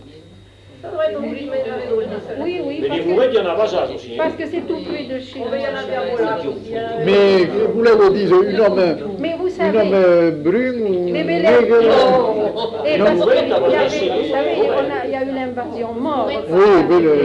Oui, oui. Mais les mourettes, il y en a pas ça aussi. Parce que c'est tout près de chez moi. Mais vous l'avez dit, une homme, mais vous savez, une homme brune ou nègre. Et parce que, vous savez, il y a eu l'invasion mort. Oui, mais le...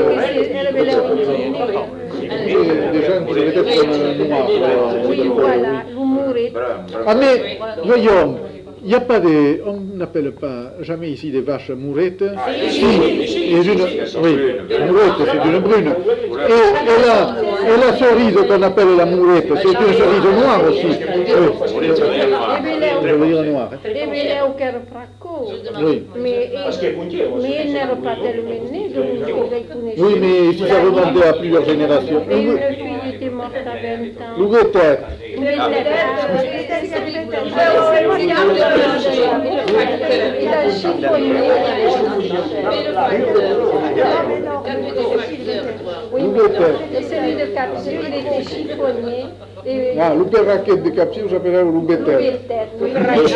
des gens qui devaient être noirs. Oui, voilà, l'humourette. Ah mais, voyons, il n'y a pas de... On n'appelle pas jamais ici des vaches mourettes. Si, et une, oui, mourette, c'est une brune. Et, et, la, et la cerise qu'on appelle la mourette, c'est une cerise noire aussi. Oui. Je veux dire noire. Et mais il est au cœur fraco. Oui. Mais il n'est pas tellement né de oui, mais si ça remontait à plusieurs générations. Et une fille était morte à vingt ans. Louvetter. Il a chiffonné. Oui, et celui de Capsule, il était chiffonnier. Ah, le père raquette de Capsule, j'appellerais le Louvetter. Oui,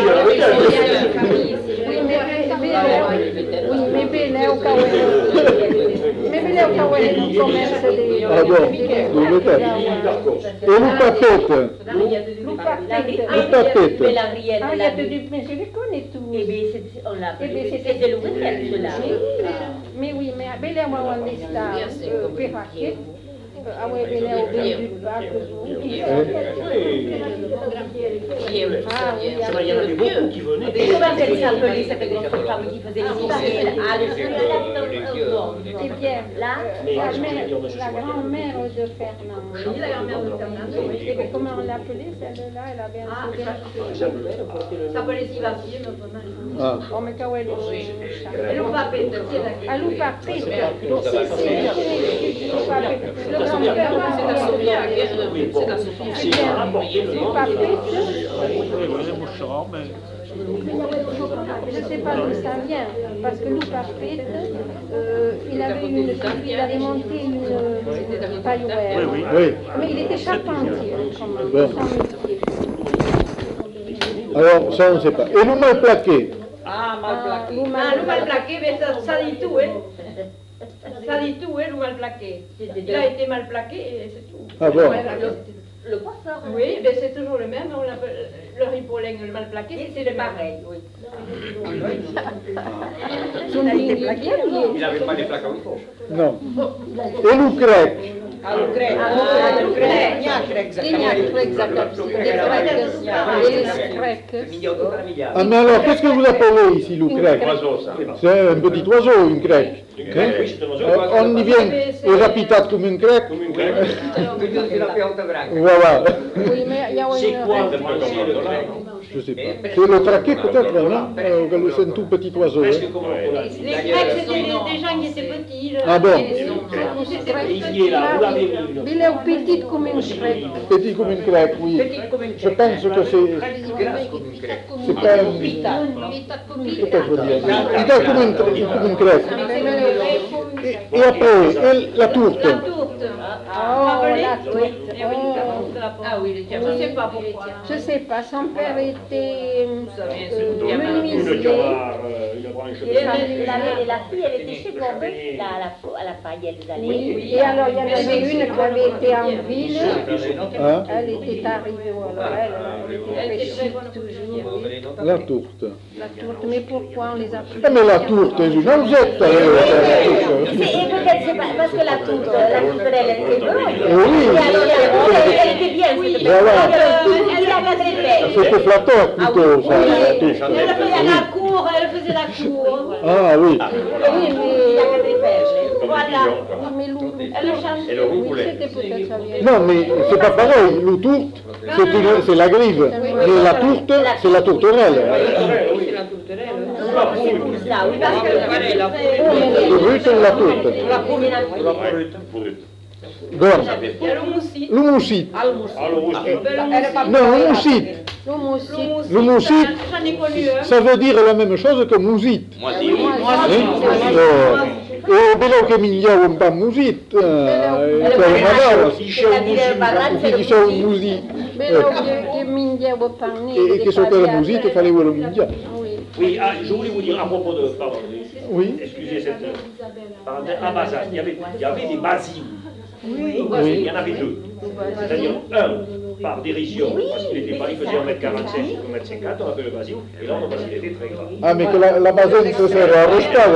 mais Bélé au Kawé. Mais Bélé au Kawé, le commerce des... Ah bon, Louvetter. Et le papette. Le papette. Ah, il y a du... Mais je les connais tous. Eh bien, c'était de l'Ouvetter, cela. Mais oui, mais Bélé, moi, on est ça, Péraquet. Ah oui, Bélé au Bélé du Bac. Ah oui, il y en avait beaucoup qui venaient. Mais comment elle s'appelait cette grosse femme qui faisait les mystères? Ah, le c'est bien. Là, la grand-mère de Fernand. Oui, la grand-mère de Fernand. Et comment on l'appelait celle-là? Elle avait un sourire. Ça s'appelait Sylvacier, mais pas mal. Ah. Oh, mais quand elle est... Et l'oupapette, c'est la... Ah, l'oupapette. Si, si, l'oupapette. Le grand-père, c'est à Sofia. C'est à Sofia. C'est à rapporter le nom. Je ne sais pas d'où ça vient, parce que l'oupapette, euh, il avait une il avait monté une paillouère. Oui, oui. Oui. Mais il était charpentier, bon. Alors, ça on ne sait pas. Et le mal plaqué? Ah, mal plaqué. Ah, le mal plaqué, mais ça, ça dit tout, hein. Ça dit tout, hein, le mal plaqué. Il a été mal plaqué et c'est tout. Ah bon? Le coiffeur. Oui, mais c'est toujours le même, on l'appelle le ripoling, le mal plaqué, c'est le pareil, oui. Il a été plaqué, il n'avait pas des plaques à faux. Non. Et le crec? Ah, le crec. Ah, le crec. Gnacre, exactement. Ah, mais alors, qu'est-ce que vous appelez ici le crec? C'est un petit oiseau, une crec. On y vient, et rapitate comme une crec. Voilà. C'est quoi Je sais pas. C'est le traquet peut-être, non? C'est un tout petit oiseau. Les crecs, c'était des gens qui étaient petits. Ah bon? Il est petit comme une crêpe. Petit comme une crêpe, oui. Je pense que c'est... C'est pas un... Peut-être bien. Pita comme une, comme une crêpe. Et, et après, et la tourte. La tourte. Oh, la tourte. la porte. Ah oui, le Je ne sais pas pourquoi. Je ne sais pas, son père était euh, Une menuisier. tiroir, euh, une branche de Et la, la- et la fille, elle était chez Gorbet, là, à la, à la paillette d'aller. Oui, et alors il y en avait une qui avait été en ville, Hein? elle était arrivée, voilà, elle, elle était très chic toujours. La tourte. La tourte, mais pourquoi on les a pris? Eh, mais la tourte est une osette. Et peut-être c'est pas- parce que la tourte, la tourterelle, elle était bonne. Oui. Et alors, elle, elle- elle était bien, c'était bien. Voilà. Elle a gardé les pelles. C'était flatteur plutôt, ça, la Elle tourte. faisait la cour, elle faisait la cour. Ah oui. Oui, Il a gardé les pelles. Voilà. mais Lou, Elle le change. Et le roux oui, poulet. c'était peut-être ça vient. Non, mais c'est pas pareil. Le tourte, c'est une- c'est la grive. Mais la tourte, c'est la tourterelle. C'est pour ça, oui, parce que Le brut, c'est la tourte. la première Bon, Il y a le moussi. le moussit. Le Non, le moussit. Le moussi. Le moussit, J'en ai connu un. ça veut dire la même chose que mousit. Moi, si. Hein? E bello che minchiavo un po' musit, c'est che diceva un musit, Bello che, che minchiavo panni. e che sotto la musica facevo lo minchia. Oui, ah, je voulais vous dire à propos de. Pardon, Oui. excusez cette parenthèse. À Bazas, il y avait, il y avait des basiles. Oui. Il y en avait deux. C'est-à-dire, un, par dérision, parce qu'il était pas, il faisait un mètre quarante-cinq, un mètre cinquante, on appelle le basil, et l'autre parce qu'il était très gras. Ah, mais que la, la basenza si era arrestata.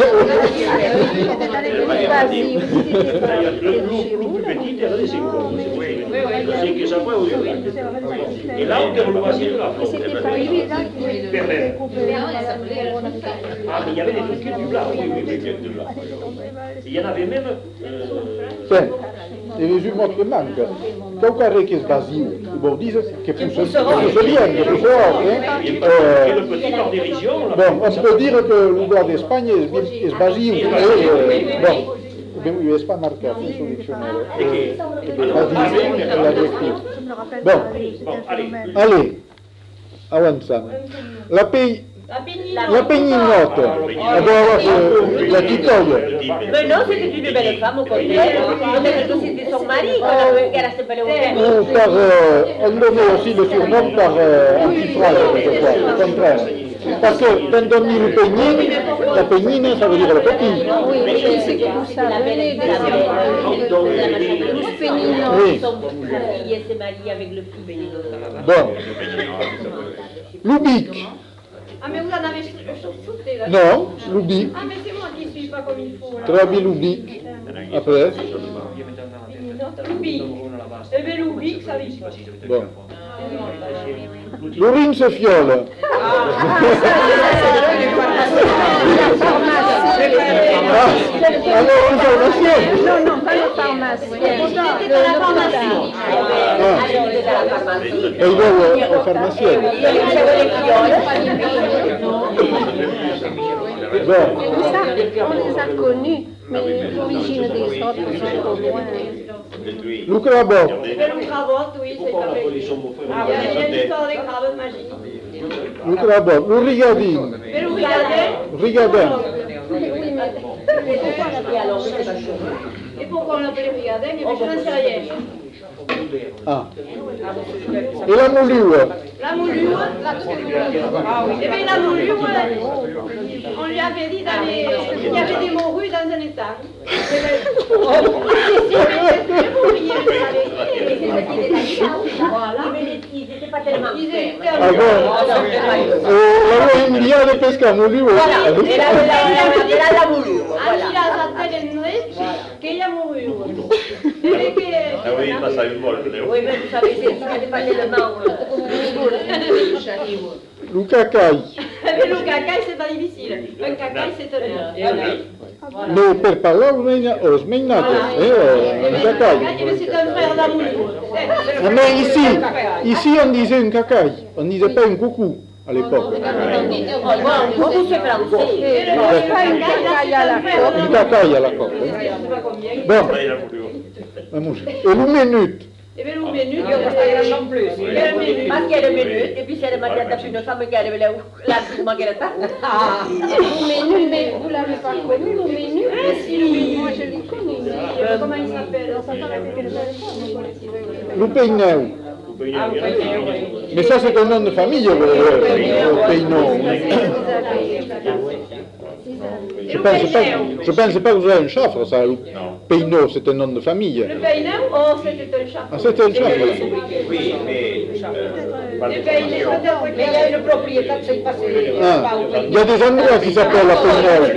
D'ailleurs, le loup le plus petit était des cinq ans. C'est que ça peut au Et là, on était le basil de la flotte. C'était pas lui là qui Berlin. découvert la Ah, mais il y avait des trucs du blanc, oui, oui, oui, bien du blanc. Il y en avait même. Euh, Tiens, e resumo che manca. Qualche che sbasio, vuol dire che pousse bien, che pousse fort. et le petit par dérision. Bon, on peut dire que le droit d'Espagne est sbasio. Bon, ben oui, è pas marcato sul dizionario. Basio è l'aggettivo. Bon, Bon, allez. allez, avanziamo. La pei... La péniche. La pegninotte, allora la titoia. Mais non, c'était une belle femme au contraire. Peut-être que c'était son mari qui era sempre Euh, par, euh, on donnait aussi le surnom par euh, antiphrase, quelquefois, au contraire. Parce que quand on dit le peignine, la peignine, ça veut dire le petit. Oui, oui, c'est que ça venait de Plus Pénino, Oui. son fille s'est mariée avec le fils Pénino. Bon. Lubic. Ah, mais vous en avez sauté là. Non, Lubic. Ah, mais c'est moi qui ne suis pas comme il faut là. Très bien Lubic. Après. Lubic. Eh bien, Lubic, ça veut dire. Bon. Lorenzo Fiola. Ah, alors une pharmacienne. Non, non, pas le pharmacien. C'était dans la pharmacie. E io au pharmacien. Bon. Ça, on les a connus, mais l'origine des autres sont au loin. Luca Labor. Et bien, le cravotte, oui, c'est Pourquoi on pas appelait vrai. son beau-frère? Ah, il y a l'histoire des cravottes magiques. Luca Labor. Le Rigadin. Mais vous regardez. Rigadin. Oui, mais Et pourquoi on l'appelait Rigadin? Mais je n'en sais rien. Ah. Et la moulure. La moulure. Ah oui. Eh bien, la moulure, on lui avait dit d'aller. Il y avait des morues dans un étang. Voilà. Ils n'étaient pas tellement Ils étaient Ah bon. Euh, la loi indiana de pesca moulure. Voilà, et là, là, la moulure. Anche la satellite che gli moururent. Et que. Ah oui, il passe à une molle, Léo. Oui, mais vous savez, c'est- ils n'étaient pas tellement... Luca Cai. Mais le cacaille, c'est pas difficile. Un cacaille, c'est un. Mais per parlare ho smenato. Eh, oh, Luca Cai. Mais c'est un frère d'amour. Ah, mais ici, ici on disait un cacaille. On ne disait pas un coucou à l'époque. Moi, vous c'est français. pas une cacaille à la coque. Un cacaille à la coque. Bon, vamos. Et le minute. Et bien, le menu, Parce qu'il y a le menu, et puis c'est le mariage d'une femme qui avait la margarita. Le menu, mais vous l'avez pas connu, le menu? si, le menu. Moi, je l'ai connu. euh, comment il s'appelle? Lupeineu. Mais ça, c'est un nom de famille, le, le Peineau. Je pense pas, je pense pas que vous avez un chafre, ça. Peineau, c'est un nom de famille. Le Peineau, oh, c'était un chafre. Ah, c'était un chafre. Oui, mais... Le Peineau, Mais il y a une propriétaire qui s'est passée. Ah, il y a des endroits qui s'appellent la Peineau.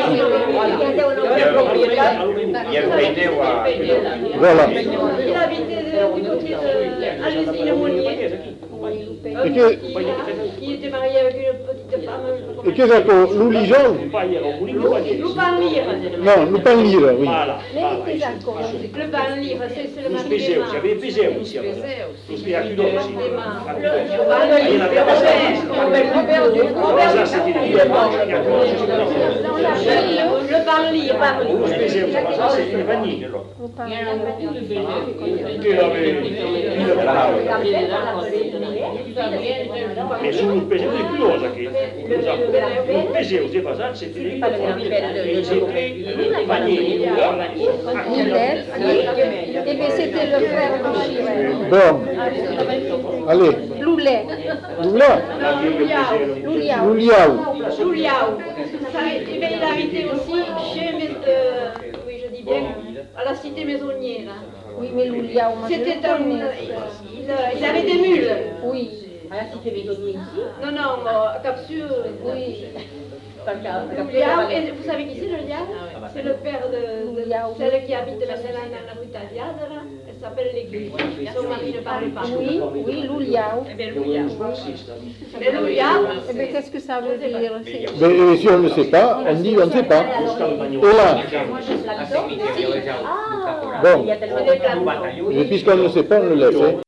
Il y a le Peineau à... Voilà. il habitait du côté de Alésine-Monnier. Et que, Il était marié avec une petite femme. et qu'est-ce que c'est? L'Ouligeon? Lupanlire. Non, Lupanlire, oui. Voilà. Lupanlire, c'est c'est le Los mari Pézéus, des il y avait les Pézéus ici avant. Los Pézéus aussi. Il y en avait ça, c'était les Le Panlire. Los Pézéus, ça, c'est une vanille. Mais sur le Pézéus, c'est plus loin, ça qui est. Le Pézéus, c'est pas ça, c'était les Ils étaient vanille. Loulet. Eh bien, c'était le frère de Chirac. Bon, allez. Loulet. Loula. Louliao. Louliao. Louliao. Il habitait aussi chez mes... euh, oui, je dis bien, à la cité maisonnière. Oui, mais Louliao, moi je le C'était un... connais. Il, il avait des mules. Oui. À la cité maisonnière ici. Non, non, à Capsule. Oui. Louliao, et vous savez qui c'est le Liao? C'est le père de, de celle qui habite maintenant dans la rue Taliade, là. Elle s'appelle l'Église. Son mari ne parle pas. Oui, oui, Louliao. Eh bien, Louliao. Mais Louliao, Eh bien, qu'est-ce que ça veut dire? Mais si on ne sait pas, on dit on ne sait pas. Et là, Ah, bon, il y a tellement de mais puisqu'on ne sait pas, on le laisse. hein.